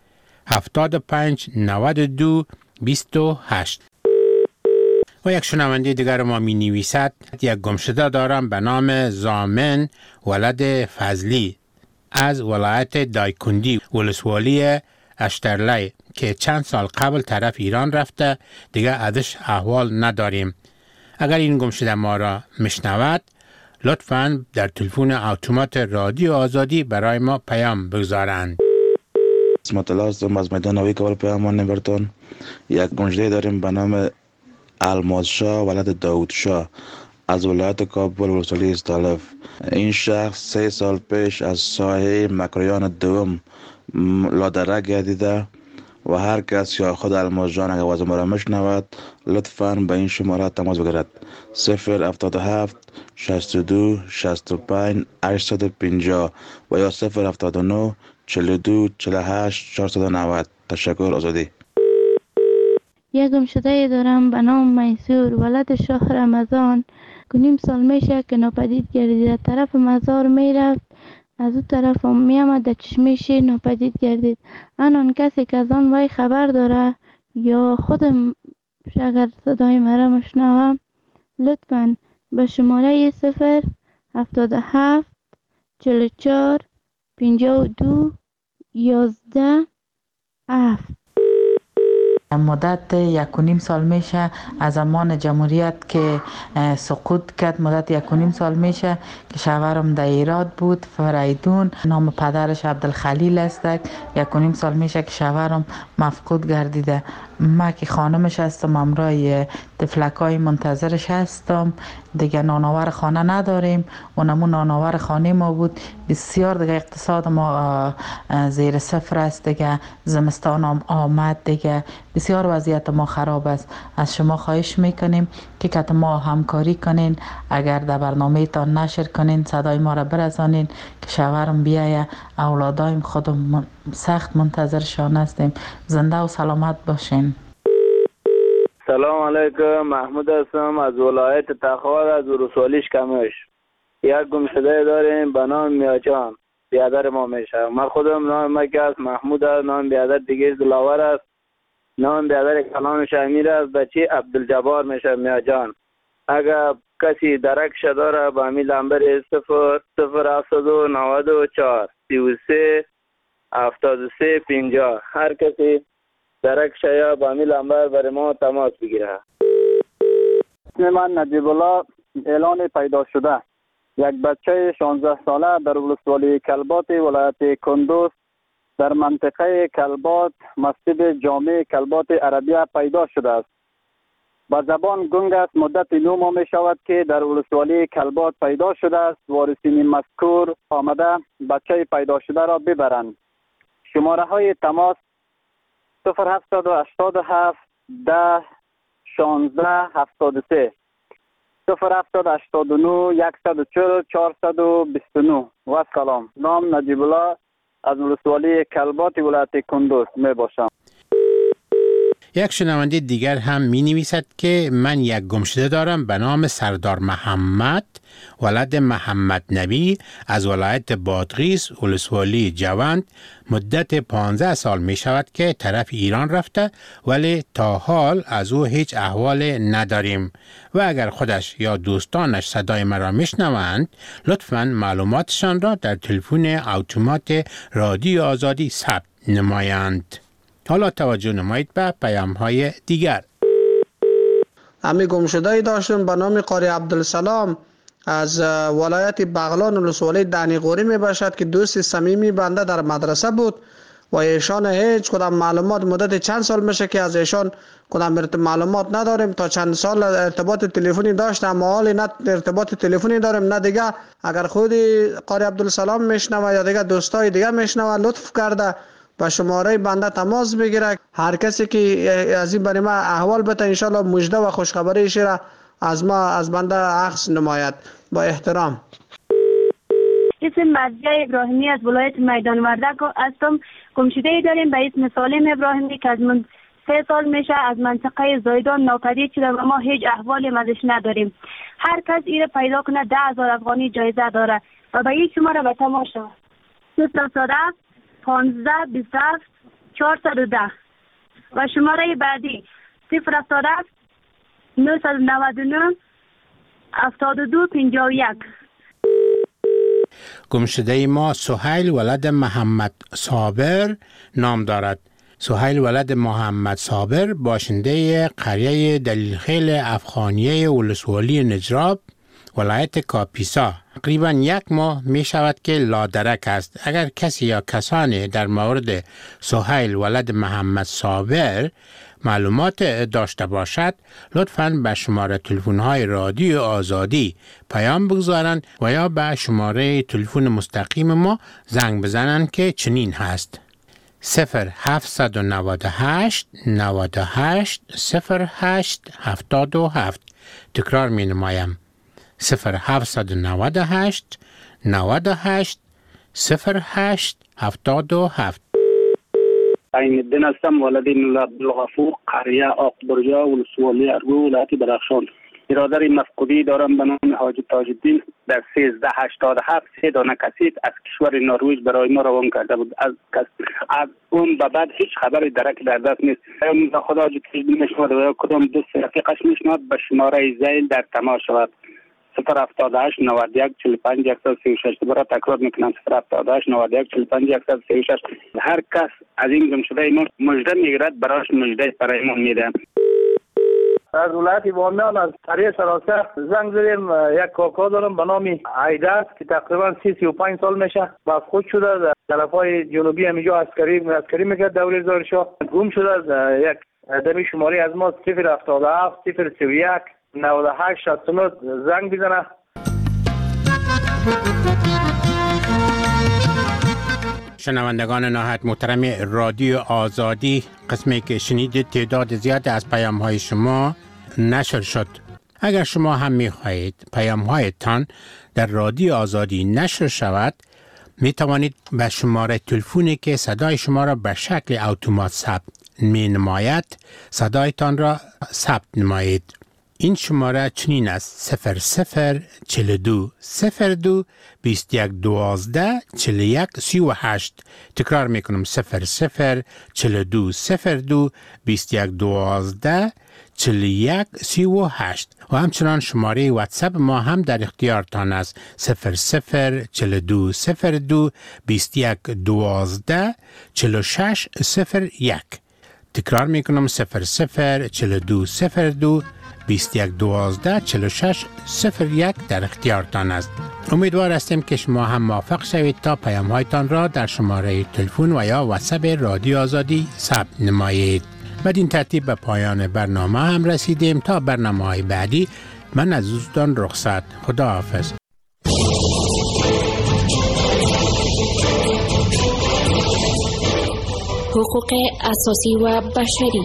هفتاد و پنج نود و دو بیست و هشت. و یک شنونده دیگر ما می نویسد یک گمشده دارم به نام زامن ولد فضلی از ولایت دایکندی ولسوالی اشترلی که چند سال قبل طرف ایران رفته، دیگه ازش احوال نداریم. اگر این گمشده ما را میشنود لطفاً در تلفن اتومات رادیو آزادی برای ما پیام بگذارند. اسمت الله هستم از میدان نوی کابل پیامان نبرتون. یک گمشده داریم به نام الماس شاه ولد داود شاه از ولایت کابل ولسوالی استالف. این شخص سه سال پیش از ساحه مکریان دوم لادره گردیده و هر کس یا خود الماس جان اگر آواز ما را میشنود لطفاً به این شماره تماس بگیرد: صفر هفتاد و هفت شصت و دو شصت و پنج هشتصد و پنجاه و یا صفر هفتاد و نه چهل و دو چهل و هشت چهارصد و نود. تشکر. آزادی. یک گمشده دارم به نام میسور ولد شاه رمضان که نیم سال میشه که ناپدید گردیده. طرف مزار میرفت، از او طرف هم میامد، در چشمه شیر ناپدید گردید. آن کسی که از آن وی خبر داره یا خودم اگر صدای مرا مشنوم لطفاً به شماره صفر هفتاد و هفت چهل و چهار پنجاه و دو یازده هفت. مدت یک و نیم سال میشه از زمان جمهوریت که سقوط کرد، مدت یک و نیم سال میشه که شوهرم در ایراد بود، فریدون، نام پدرش عبدالخلیل است. یک و نیم سال میشه که شوهرم مفقود گردیده. ما که خانمش هستم، امرای تفلکای منتظرش هستم. دیگه نانآور خانه نداریم، اونمون نانآور خانه ما بود. بسیار دیگه اقتصاد ما زیر صفر است، دیگه زمستان هم آمد، دیگه بسیار وضعیت ما خراب است. از شما خواهش میکنیم که کت ما همکاری کنین، اگر در برنامه تان نشر کنین صدای ما را برسانین که شوهرم بیایه. اولادایم خودم سخت منتظرشان هستیم. زنده و سلامت باشین. سلام علیکم، محمود هستم از ولایت تخار از ولسوالیش کمش. یک گمشده داریم به نام میاجان، بیادر ما میشه. من خودم نام مکه است، محمود است. نام بیادر دیگه دلاور است. نام بیادر کلانش امیر است. بچه عبدالجبار میشه میاجان. اگر کسی درکش داره با امی لنبر صفر صفر هفتاد و نود و چهار سی و سه هفتاد و سه پنجاه. هر کسی درکش یا با امی لنبر برای ما تماس بگیره. اسم من نجیب الله، اعلان پیدا شده. یک بچه شانزده ساله در ولسوالی کلبات ولایت کندوز در منطقه کلبات مسجد جامع کلبات عربیه پیدا شده است. با زبان گنگ است. مدت نو ماه می شود که در ولسوالی کلبات پیدا شده است. وارثین مذکور آمده بچه پیدا شده را ببرند. شماره های تماس صفر هفتاد و هشتاد و هفت ده شانزده هفتاد و سه صفر هفتاد هشتاد و نه یکصد و چهل چهارصد و بیست و نه. و سلام. نام نجیب الله از ولسوالی کلبات ولایت کندوز می باشم. یک شنونده دیگر هم می نویسد که من یک گمشده دارم به نام سردار محمد ولد محمد نبی از ولایت بادغیس ولسوالی جوند. مدت پانزده سال می شود که طرف ایران رفته ولی تا حال از او هیچ احوال نداریم و اگر خودش یا دوستانش صدای مرا می شنوند لطفاً معلوماتشان را در تلفن اتومات رادیو آزادی ثبت نمایند. حالا توجه نمایید به پیام های دیگر. امی گمشده داشتم به نام قاری عبدالسلام از ولایت بغلان ولسوالی دنیقوری می باشد که دوست صمیمی بنده در مدرسه بود و ایشان هیچ کدام معلومات مدت چند سال میشه که از ایشان کدام معلومات نداریم. تا چند سال ارتباط تلفنی داشتم اما حالی نه ارتباط تلفنی داریم نه دیگه. اگر خودی قاری عبدالسلام میشنوه یا دیگه دوستای دیگه میشنوه لطف کرده با شماره بنده تماس بگیره. هر کسی که از این برای ما احوال بده انشالله مژده و خوشخبری را از ما از بنده عکس نماید. با احترام. اسم مرضیه ابراهیمی از ولایت میدان وردک هستم. گمشده ای داریم به اسم سالم ابراهیمی که از من سه سال میشه از منطقه زایدان ناپدید شده و ما هیچ احوالی ازش نداریم. هر کس ایره پیدا کنه ده هزار افغانی جایزه داره و به این شماره به تماشا صفر ساده پانزده بیست و هفت چهارصد و ده و شماره بعدی صفر هفتاد و هفت نهصد و نود و نه هفتاد و دو پنجاه و یک. گمشده ما سهیل ولد محمد صابر نام دارد. سهیل ولد محمد صابر باشنده قریه دلیلخیل افغانیه ولسوالی نجراب ولایت کاپیسا تقریبا یک ماه می شود که لادرک است. اگر کسی یا کسانی در مورد سهیل ولد محمد صابر معلومات داشته باشد لطفاً به شماره تلفن های رادیو آزادی پیام بگذارند و یا به شماره تلفن مستقیم ما زنگ بزنند که چنین هست: صفر هفت نه هشت نه هشت صفر هشت هفتاد و هفت. تکرار می نمایم: صفر هفت نه هشت نه هشت صفر هشت هفتاد و هفت. عین الدین هستم، ولد مولا عبدالغفور، قریه آق برجا، ولسوالی ارگو، ولایت بدخشان. برادر مفقودی دارم به نام حاجی تاج الدین. در سیزده هشتاد و هفت سه دانه کسیف از کشور نروژ برای ما روان کرده بود. از از اون به بعد هیچ خبری درک در دست نیست. یا خدا حاجی تاج الدین میشنود و یا کدام دوست رفیقش میشنود به شماره زیل در تماس شود: صفر هفتاد و هشت نود و یک چهل و پنج صد و سی و شش. دوباره تکرار میکنم: صفر هفتاد و هشت نود و یک چهل و پنج صد و سی و شش. هر کس از این گمشده ما مژده میگیرد براش مژده برایمون میده. از ولایت بامیان از قریه سراسر زنگ زدیم. یک کاکا دارم به نام عیدر که تقریبا سی سی و پنج سال میشه، مفقود شده در طرفای جنوبی همینجا عسکری عسکری میکرد دوره زار شاه. گم شده از یک دمی شماری از ما صفر هفتاد و هفت صفر سی و یک نود و هشت شصت و نه زنگ بزنه. شنوندگان نهایت محترم رادیو آزادی، قسمی که شنیدید تعداد زیاد از پیام های شما نشر شد. اگر شما هم می خواهید پیام هایتان در رادیو آزادی نشر شود، می توانید به شماره تلفنی که صدای شما را به شکل اتومات ثبت می نماید صدایتان را ثبت نمایید. این شماره چنین است: صفر صفر چهل و دو صفر دو بیست و یک دوازده چهل و یک سی و هشت. تکرار میکنم: صفر صفر چهل و دو صفر دو بیست و یک دوازده چهل و یک سی و هشت. و همچنان شماره واتساپ ما هم در اختیارتان است: صفر صفر چهل و دو صفر دو بیست و یک دوازده چهل و شش صفر یک. تکرار میکنم: صفر صفر چهل و دو صفر دو بیست و یک دوازده چهل و شش صفر یک در اختیارتان است. امیدوار هستیم که شما هم موافق شوید تا پیام هایتان را در شماره تلفن و یا واتساپ رادیو آزادی ثبت نمایید. بدین ترتیب به پایان برنامه هم رسیدیم. تا برنامه های بعدی من از دوستان رخصت. خدا حافظ. حقوق اساسی و بشری.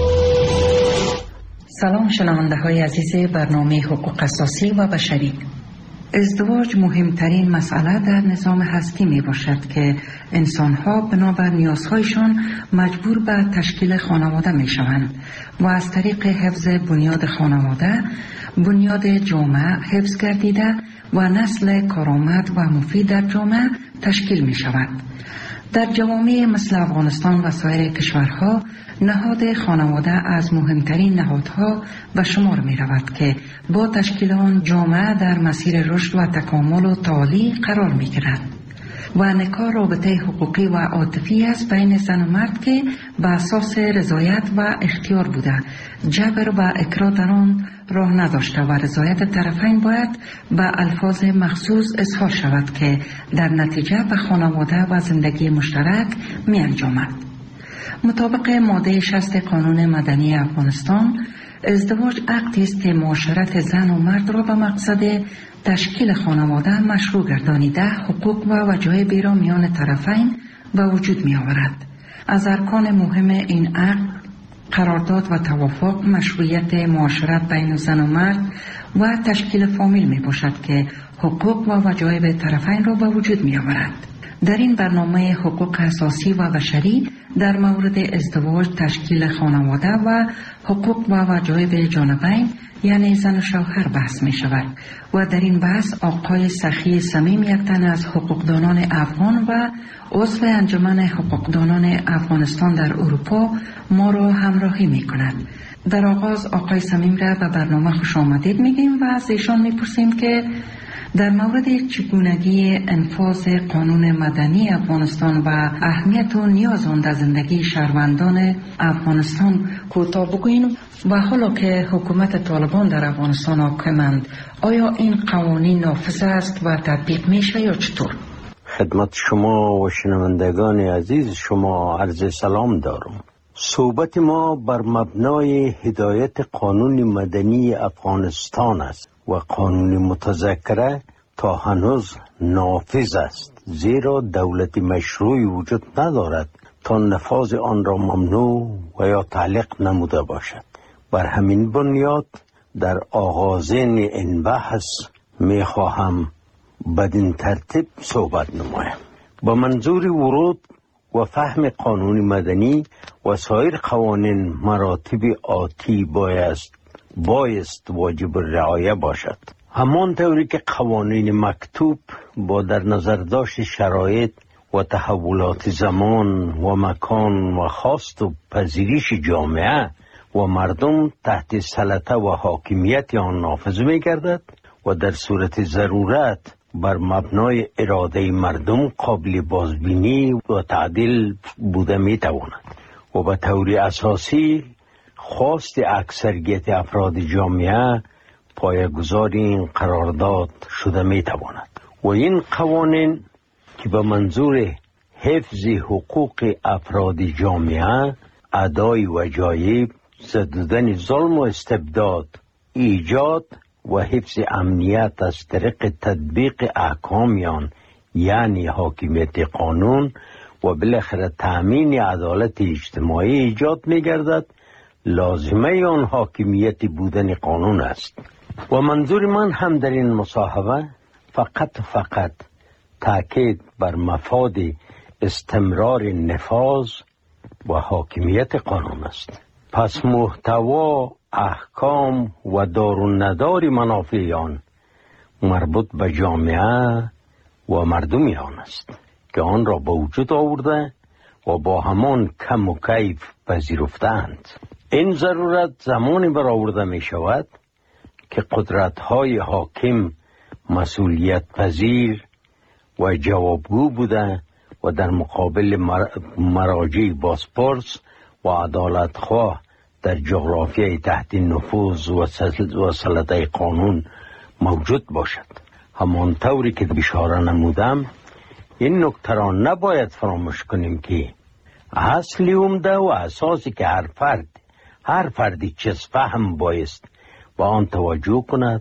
سلام شنونده های عزیز برنامه حقوق اساسی و بشری. ازدواج مهمترین مسئله در نظام هستی می باشد که انسان ها بنابر نیازهایشان مجبور به تشکیل خانواده می شوند و از طریق حفظ بنیاد خانواده بنیاد جامعه حفظ گردیده و نسل کارآمد و مفید در جامعه تشکیل می شود. در جوامع مثل افغانستان و سایر کشورها نهاد خانواده از مهمترین نهادها به شمار می رود که با تشکیل آن جامعه در مسیر رشد و تکامل و تعالی قرار می گیرد و نکاح رابطه حقوقی و عاطفی است بین زن و مرد که به اساس رضایت و اختیار بوده، جبر و اکراه در آن راه نداشته و رضایت طرفین باید به الفاظ مخصوص اظهار شود که در نتیجه به خانواده و زندگی مشترک می انجامد. مطابق ماده شصت قانون مدنی افغانستان، ازدواج عقدی است که معاشرت زن و مرد را به مقصد تشکیل خانواده مشروع گردانیده حقوق و وجایبی را میان طرفین به وجود می آورد. از ارکان مهم این عقد قرارداد و توافق، مشروعیت معاشرت بین زن و مرد و تشکیل فامیل می باشد که حقوق و وجایب طرفین را به وجود می آورد. در این برنامه حقوق اساسی و بشری در مورد ازدواج، تشکیل خانواده و حقوق و وجایب جانبین یعنی زن و شوهر بحث می شود و در این بحث آقای سخی صمیم، یک تن از حقوقدانان افغان و عضو انجمن حقوقدانان افغانستان در اروپا ما را همراهی می کند. در آغاز آقای صمیم را به برنامه خوش آمدید میگیم و از ایشان میپرسیم که در مورد چگونگی انفاذ قانون مدنی افغانستان و اهمیت و نیاز آن در زندگی شهروندان افغانستان کوتاه بگوییم و حالا که حکومت طالبان در افغانستان حاکمند، آیا این قوانین نافذ است و تطبیق میشه یا چطور؟ خدمت شما و شنوندگان عزیز شما عرض سلام دارم. صحبت ما بر مبنای هدایت قانون مدنی افغانستان است و قانون متذکره تا هنوز نافذ است، زیرا دولت مشروعی وجود ندارد تا نفاذ آن را ممنوع و یا تعلیق نموده باشد. بر همین بنیاد در آغازین این بحث می خواهم بدین ترتیب صحبت نمایم. با منظور ورود و فهم قانون مدنی و سایر قوانین مراتب آتی بایست بایست واجب رعایه باشد. همان طوری که قوانین مکتوب با در نظر داشت شرایط و تحولات زمان و مکان و خواست و پذیریش جامعه و مردم تحت سلطه و حاکمیت آن نافذ می گردد و در صورت ضرورت بر مبنای اراده مردم قابل بازبینی و تعدیل بوده می تواند و به طور اساسی خواست اکثریت افراد جامعه پایه‌گذار این قرارداد شده می تواند و این قوانین که به منظور حفظ حقوق افراد جامعه، ادای وجایب، زدودن ظلم و استبداد، ایجاد و حفظ امنیت از طریق تطبیق احکامیان یعنی حاکمیت قانون و بالاخره تأمین عدالت اجتماعی ایجاد می گردد، لازمه آن حاکمیت بودن قانون است. و منظور من هم در این مصاحبه فقط فقط تاکید بر مفاد استمرار نفاذ و حاکمیت قانون است. پس محتوا، احکام و دار و ندار منافع آن مربوط به جامعه و مردم آن است که آن را به وجود آورده و با همان کم و کیف پذیرفتند. این ضرورت زمانی برآورده می شود که قدرت های حاکم مسئولیت پذیر و جوابگو بوده و در مقابل مراجع بازپرس و عدالت خواه در جغرافیای تحت نفوذ و سلطه قانون موجود باشد. همان طوری که اشاره نمودم، این نکته را نباید فراموش کنیم که اصلی عمده و اساسی که هر فرد هر فردی چیز فهم بایست و آن توجه کند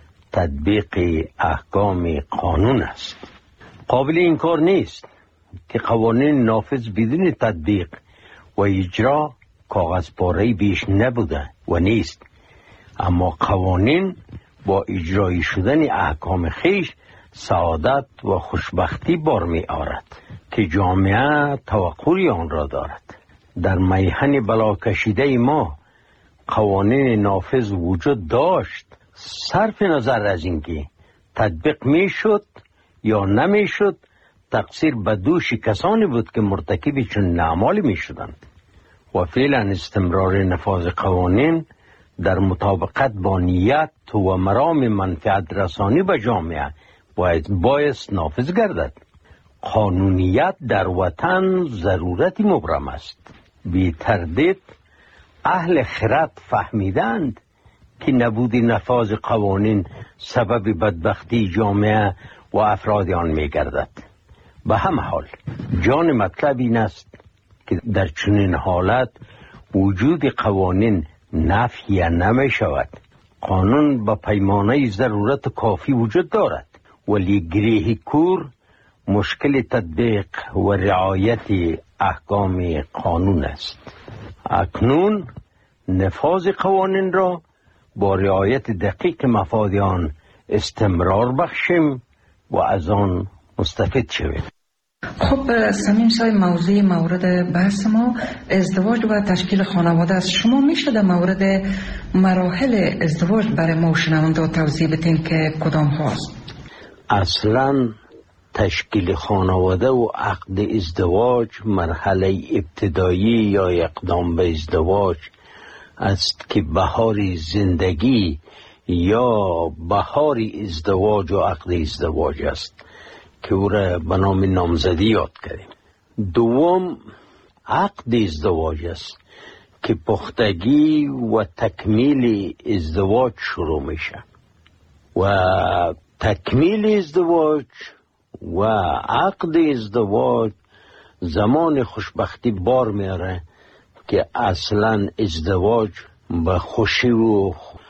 تطبیق احکام قانون است. قابل انکار نیست که قوانین نافذ بدون تطبیق و اجرا کاغذ پاره بیش نبوده و نیست، اما قوانین با اجرایی شدن احکام خیش سعادت و خوشبختی بار می آرد که جامعه توقعی آن را دارد. در میهن بلا کشیده ما قوانین نافذ وجود داشت، صرف نظر از اینکه تطبیق می شد یا نمی شد، تقصیر به دوش کسانی بود که مرتکب چون اعمالی می شدند و فعلا استمرار نفاذ قوانین در مطابقت با نیت و مرام منفعت رسانی به جامعه باید بایست نافذ گردد. قانونیت در وطن ضرورتی مبرم است. بی تردید اهل خرد فهمیدند که نبود نفاذ قوانین سبب بدبختی جامعه و افراد آن می گردد. به همه حال جان مطلب این است که در چنین حالت وجود قوانین نفی نمی شود. قانون به پیمانه ضرورت کافی وجود دارد، ولی گریه کور مشکل تطبیق و رعایت احکام قانون است. اکنون نفاذ قوانین را با رعایت دقیق مفاد آن استمرار بخشیم و از آن مستفید شویم. خب سمیم صاحب، موضوع مورد بحث ما ازدواج و تشکیل خانواده است. شما میشه در مورد مراحل ازدواج برای ما شنونده توضیح بدین که کدام هاست؟ اصلا تشکیل خانواده و عقد ازدواج مرحله ابتدایی یا اقدام به ازدواج است که بهار زندگی یا بهار ازدواج و عقد ازدواج است که او را به نام نامزدی یاد کردیم. دوم عقد ازدواج است که پختگی و تکمیل ازدواج شروع میشه و تکمیل ازدواج و عقد ازدواج زمان خوشبختی بار میاره که اصلا ازدواج به خوشی و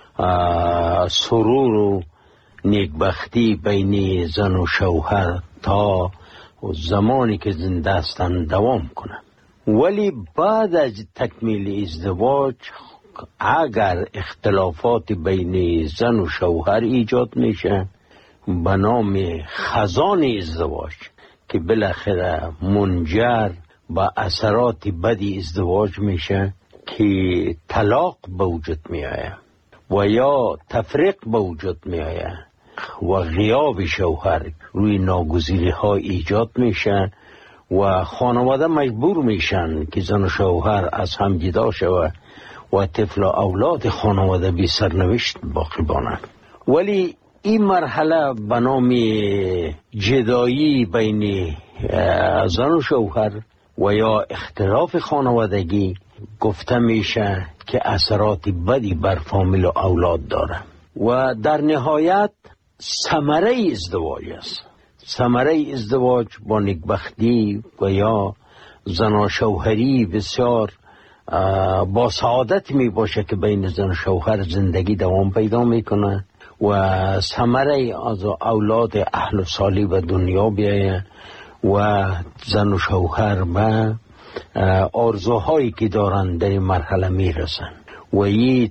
سرور و نیکبختی بین زن و شوهر تا زمانی که زنده هستند دوام کنه. ولی بعد از تکمیل ازدواج اگر اختلافات بین زن و شوهر ایجاد میشه به نام خزان ازدواج که بالاخره منجر به اثرات بدی ازدواج میشه که طلاق به وجود میآید و یا تفریق به وجود میآید و غیاب شوهر روی ناگزیری ها ایجاد میشه و خانواده مجبور میشن که زن و شوهر از هم جدا شود و طفل و اولاد خانواده بی سرنوشت باقی بانند. ولی این مرحله به نام جدایی بین زن و شوهر و یا اختلاف خانوادگی گفته میشه که اثرات بدی بر فامیل و اولاد داره و در نهایت ثمره ازدواج است. ثمره ازدواج با نیکبختی و یا زن و شوهری بسیار با سعادت می باشه که بین زن و شوهر زندگی دوام پیدا میکنه و ثمره از اولاد اهل و صالح و دنیا بیایه و زن و شوهر به آرزوهایی که دارن در این مرحله میرسن و این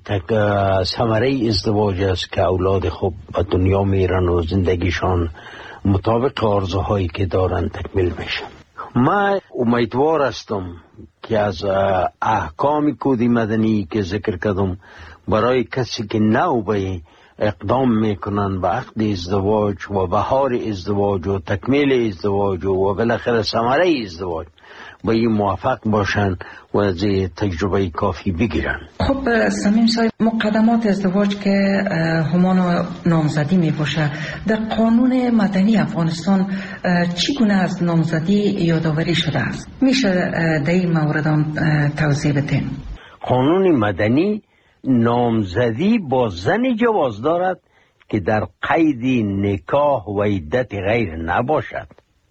ثمره ازدواج است که اولاد خوب به دنیا میرن و زندگیشان مطابق آرزوهایی که دارن تکمیل میشه. من امیدوار هستم که از احکام کود مدنی که ذکر کردم برای کسی که نو به اقدام میکنن به عقد ازدواج و بهار ازدواج و تکمیل ازدواج و بالاخره ثمره ازدواج به این موفق باشن و از تجربه کافی بگیرن. خب سمیم صاحب، مقدمات ازدواج که همان نامزدی می باشه، در قانون مدنی افغانستان چگونه از نامزدی یادآوری شده است؟ میشه در این مورد توضیح بدین؟ قانون مدنی نامزدی با زنی جواز دارد که در قید نکاح و عدت غیر نباشد.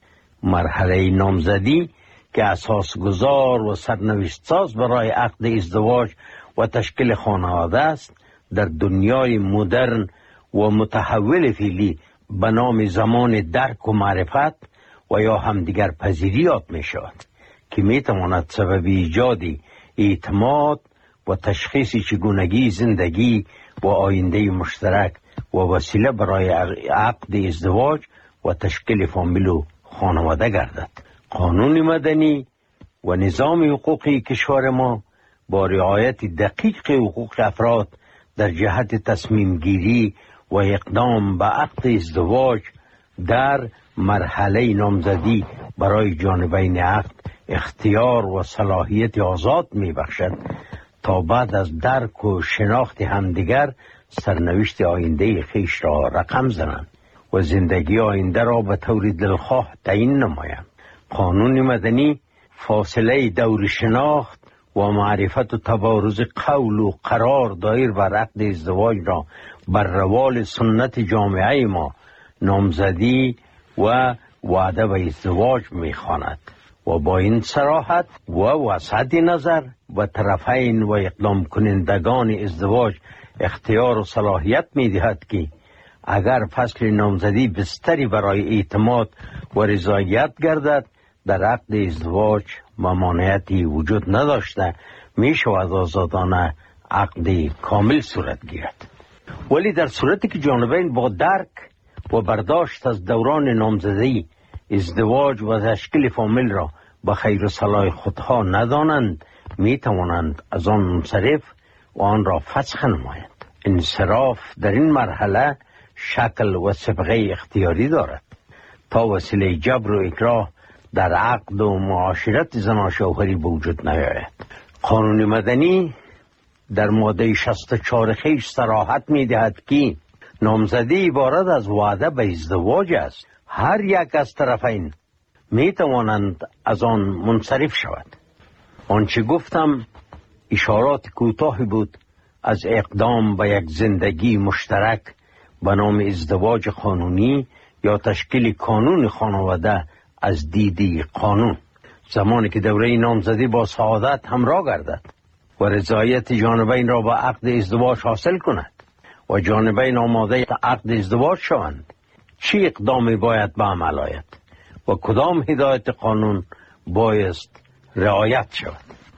مرحله نامزدی که اساس گذار و سرنوشت ساز برای عقد ازدواج و تشکیل خانواده است در دنیای مدرن و متحول فعلی به نام زمان درک و معرفت و یا همدیگر پذیری یاد می شود که می تواند سبب ایجاد اعتماد و تشخیص چگونگی زندگی و آینده مشترک و وسیله برای عقد ازدواج و تشکیل فامیل و خانواده گردد. قانون مدنی و نظام حقوقی کشور ما با رعایت دقیق حقوق افراد در جهت تصمیم گیری و اقدام به عقد ازدواج در مرحله نامزدی برای جانبین عقد اختیار و صلاحیت آزاد می بخشد تا بعد از درک و شناخت همدیگر سرنوشت آینده خیش را رقم زنند و زندگی آینده را به طور دلخواه تعیین نمایند. قانون مدنی فاصله دور شناخت و معرفت و تبارز قول و قرار دایر بر عقد ازدواج را بر روال سنت جامعه ما نامزدی و وعده به ازدواج می‌خواند و با این صراحت و وسعت نظر و طرفین و اقدام کنندگان ازدواج اختیار و صلاحیت می‌دهد که اگر فصل نامزدی بستری برای اعتماد و رضایت گردد در عقد ازدواج ممانعتی وجود نداشته می شود آزادانه عقد کامل صورت گیرد. ولی در صورتی که جانبین با درک و برداشت از دوران نامزدی ازدواج و تشکیل فامیل را به خیر و صلاح خودها ندانند، می توانند از آن منصرف و آن را فسخ نمایند. انصراف در این مرحله شکل و صبغه اختیاری دارد تا وسیله جبر و اکراه در عقد و معاشرت زن و شوهری به وجود نیاید. قانون مدنی در ماده شصت و چهار خیش صراحت می دهد که نامزدی عبارت از وعده به ازدواج است. هر یک از طرفین می توانند از آن منصرف شود. آنچه گفتم اشارات کوتاهی بود از اقدام به یک زندگی مشترک به نام ازدواج قانونی یا تشکیل کانون خانواده از دیدی قانون، زمانی که دوره نامزدی با سعادت همراه گردد و رضایت جانبین را به عقد ازدواج حاصل کند و جانبین آماده عقد ازدواج شوند، چه اقدامی باید به عمل آید و کدام هدایت قانون بایست رعایت شود؟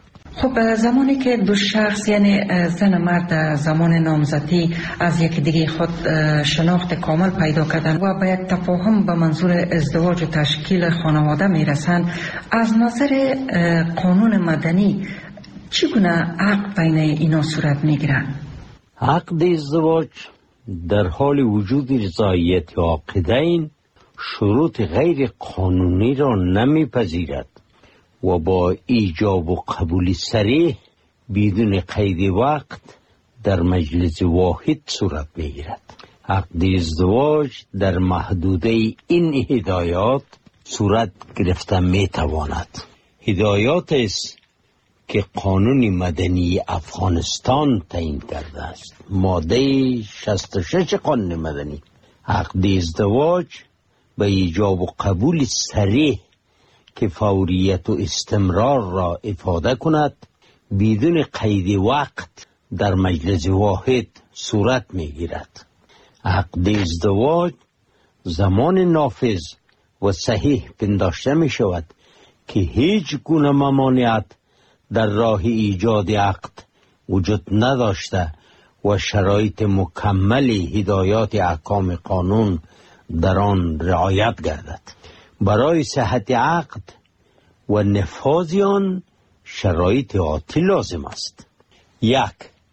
خب زمانی که دو شخص یعنی زن و مرد زمان نامزدی از یک دیگه خود شناخت کامل پیدا کردن و به یک تفاهم به منظور ازدواج و تشکیل خانواده میرسند، از نظر قانون مدنی چگونه عقد بین اینا صورت میگیرد؟ عقد ازدواج در حال وجود رضایت عاقدین شروط غیر قانونی را نمیپذیرد و با ایجاب و قبول صریح بدون قید وقت در مجلس واحد صورت میگیرد. عقد ازدواج در محدوده این هدایات صورت گرفته میتواند. هدایات است که قانون مدنی افغانستان تعیین کرده است. ماده شصت و شش قانون مدنی عقد ازدواج به ایجاب و قبول صریح که فوریت و استمرار را افاده کند بدون قید وقت در مجلس واحد صورت می گیرد. عقد ازدواج زمان نافذ و صحیح پنداشته می شود که هیچ گونه ممانعت در راه ایجاد عقد وجود نداشته و شرایط مکمل هدایات احکام قانون در آن رعایت گردد. برای صحت عقد و نفاذ آن شرایط آتی لازم است. یک،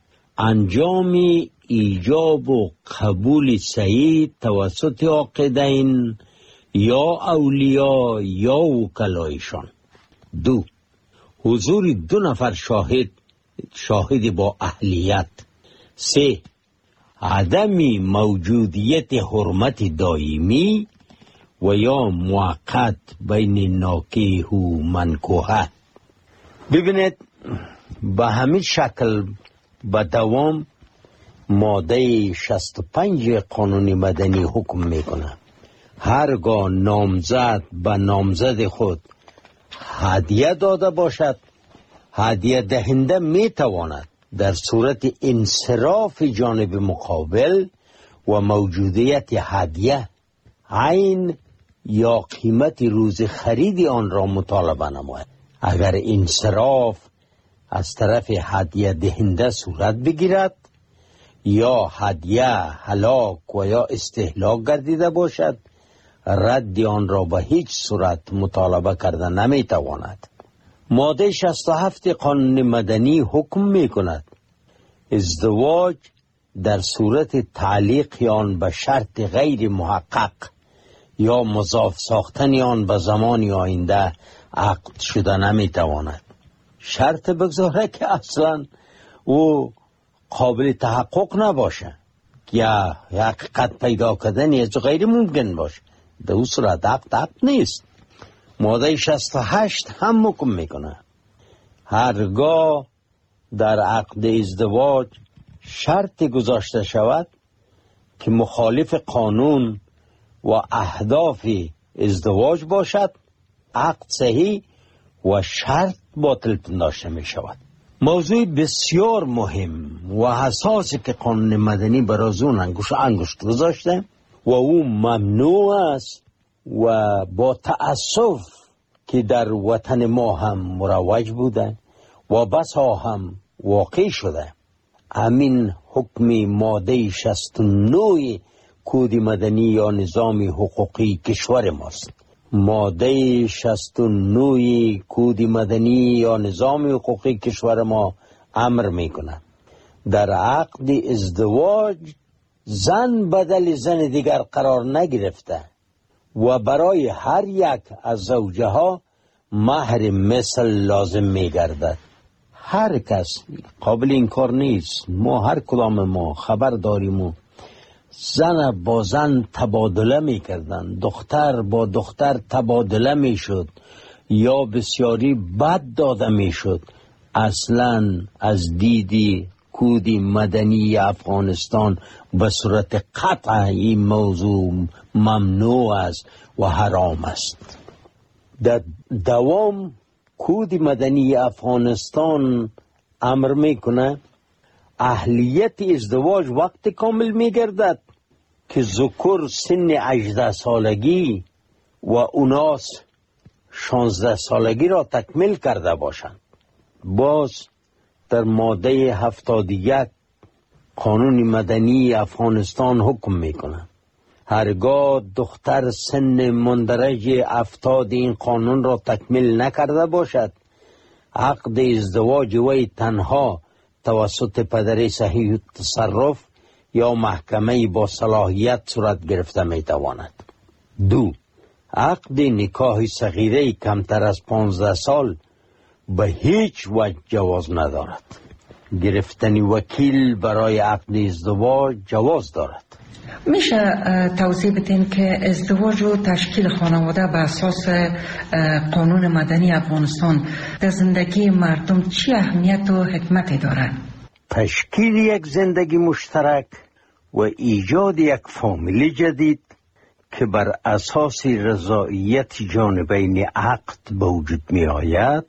انجام ایجاب و قبول صحیح توسط عاقدین یا اولیاء یا وکلایشان. دو، حضور دو نفر شاهد شاهد با اهلیت. سه، عدم موجودیت حرمت دائمی و یا موقت بین ناکیح و منکوحه. ببینید به همین شکل به دوام ماده شصت و پنج قانون مدنی حکم میکنه هرگاه نامزد به نامزد خود هدیه داده باشد، هدیه دهنده میتواند در صورت انصراف جانب مقابل و موجودیت هدیه عین یا قیمت روز خرید آن را مطالبه نماید. اگر انصراف از طرف هدیه دهنده صورت بگیرد یا هدیه هلاک و یا استهلاک گردیده باشد، رد آن را به هیچ صورت مطالبه کرده نمیتواند. ماده شصت و هفت قانون مدنی حکم می کند ازدواج در صورت تعلیق آن به شرط غیر محقق یا مضاف ساختن آن به زمان آینده عقد شده نمیتواند. شرط بگذاره که اصلا او قابل تحقق نباشه یا حقیقت پیدا کردن از غیر ممکن باشه، در اون صورت عقد عقد نیست. ماده شصت و هشت هم حکم میکنه هرگاه در عقد ازدواج شرط گذاشته شود که مخالف قانون و اهداف ازدواج باشد، عقد صحیح و شرط باطل پنداشته می شود. موضوع بسیار مهم و حساسی که قانون مدنی برای اون انگشت انگشت گذاشته و او ممنوع است و با تأسف که در وطن ما هم مروج بوده و بسا هم واقع شده. همین حکم ماده شصت و نه کود مدنی یا نظام حقوقی کشور ماست. ماده شصت و نه کود مدنی یا نظام حقوقی کشور ما امر میکنه در عقد ازدواج زن بدل زن دیگر قرار نگرفته و برای هر یک از زوجه ها مهر مثل لازم میگردد. هر کس قابل این کار نیست. ما هر کدام ما خبر داریم و زن با زن تبادله میکردن، دختر با دختر تبادله میشد یا بسیاری بد داده میشد. اصلا از دیدی کودی مدنی افغانستان به صورت قطع این موضوع ممنوع است و حرام است. در دوام کودی مدنی افغانستان امر میکنه اهلیت ازدواج وقت کامل میگردد که ذکر سن هجده سالگی و اوناس شانزده سالگی را تکمیل کرده باشند. باز در ماده هفتاد و یک قانون مدنی افغانستان حکم میکنه هرگاه دختر سن مندرج افتاد این قانون را تکمیل نکرده باشد عقد ازدواج وی تنها توسط پدر صحیح تصرف یا محکمه با صلاحیت صورت گرفته میتواند. دو عقد نکاح صغیره کمتر از پانزده سال به هیچ وجه جواز ندارد. گرفتن وکیل برای عقد ازدواج جواز دارد. میشه توضیح بدین که ازدواج و تشکیل خانواده به اساس قانون مدنی افغانستان در زندگی مردم چی اهمیت و حکمتی دارد؟ تشکیل یک زندگی مشترک و ایجاد یک فامیل جدید که بر اساس رضایت جانبین عقد به وجود می آید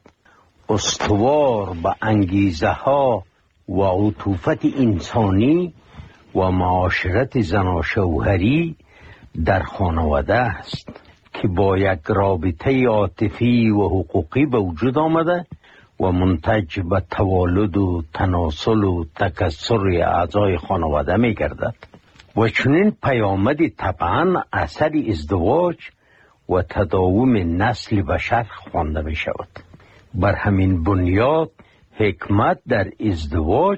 استوار به انگیزه ها و عطوفت انسانی و معاشرت زناشوهری در خانواده است که با یک رابطه عاطفی و حقوقی به وجود آمده و منتج به توالد و تناسل و تکثر اعضای خانواده می گردد و چنین پیامدی طبعا اثر ازدواج و تداوم نسل بشر خوانده می شود. بر همین بنیاد حکمت در ازدواج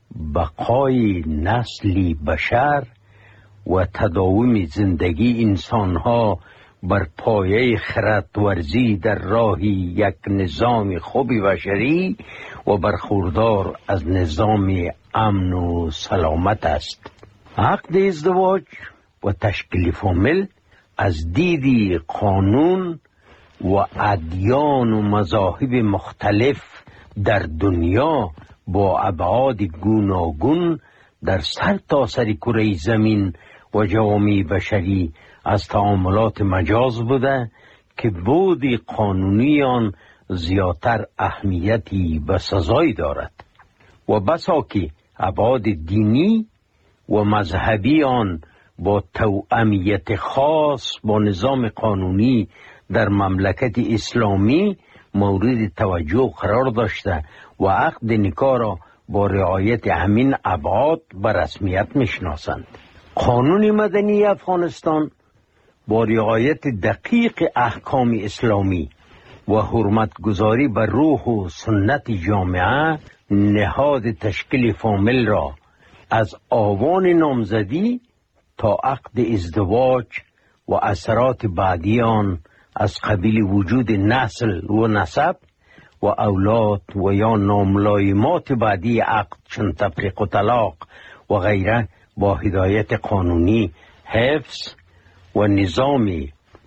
بقای نسلی بشر و تداوم زندگی انسانها بر پایه خردورزی در راه یک نظام خوب بشری و برخوردار از نظام امن و سلامت است. عقد ازدواج و تشکیل فامیل از دیدی قانون و ادیان و مذاهب مختلف در دنیا با ابعاد گوناگون در سر تا سر کره زمین و جوامع بشری از تعاملات مجاز بوده که بود قانونی آن زیادتر اهمیتی و سزایی دارد و بسا که ابعاد دینی و مذهبی آن با توأمیت خاص با نظام قانونی در مملکت اسلامی مورد توجه قرار داشته و عقد نکاح را با رعایت همین ابعاد به رسمیت میشناسند. قانون مدنی افغانستان با رعایت دقیق احکام اسلامی و حرمت گذاری بر روح و سنت جامعه نهاد تشکیل فامیل را از آوان نامزدی تا عقد ازدواج و اثرات بعدی آن از قبیل وجود نسل و نسب و اولاد و یا ناملایمات بعدی عقد چون تفریق و طلاق و غیره با هدایت قانونی حفظ و نظام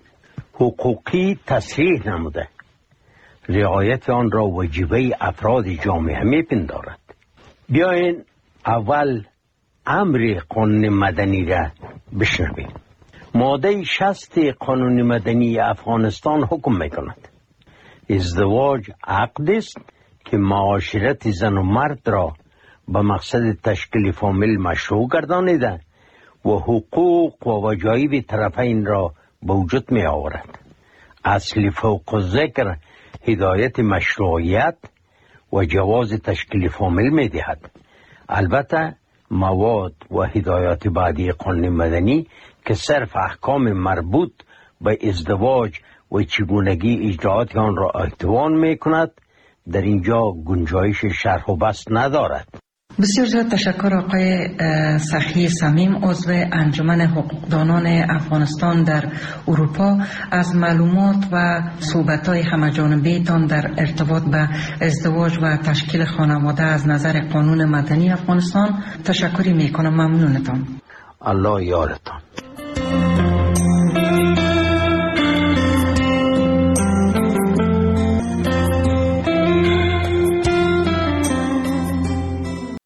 حقوقی تصریح نموده رعایت آن را واجبه افراد جامعه میپندارد. بیاین اول امر قانون مدنی را بشنویم. ماده شصت قانون مدنی افغانستان حکم میکند ازدواج عقد است که معاشرت زن و مرد را به مقصد تشکیل فامیل مشروع گردانیده و حقوق و واجب طرفین را به وجود می آورد. اصل فوق ذکر هدایت مشروعیت و جواز تشکیل فامیل می دهد. البته مواد و هدایات بعدی قانون مدنی که صرف احکام مربوط به ازدواج و چگونگی اجراعات آن را اتوان می کند در اینجا گنجایش شرح و بسط ندارد. بسیار زیاد تشکر آقای سخی صمیم، عضو انجمن حقوقدانان افغانستان در اروپا، از معلومات و صحبت‌های همه‌جانبه تان در ارتباط به ازدواج و تشکیل خانواده از نظر قانون مدنی افغانستان. تشکری میکنم. ممنونتان. الله یارتان.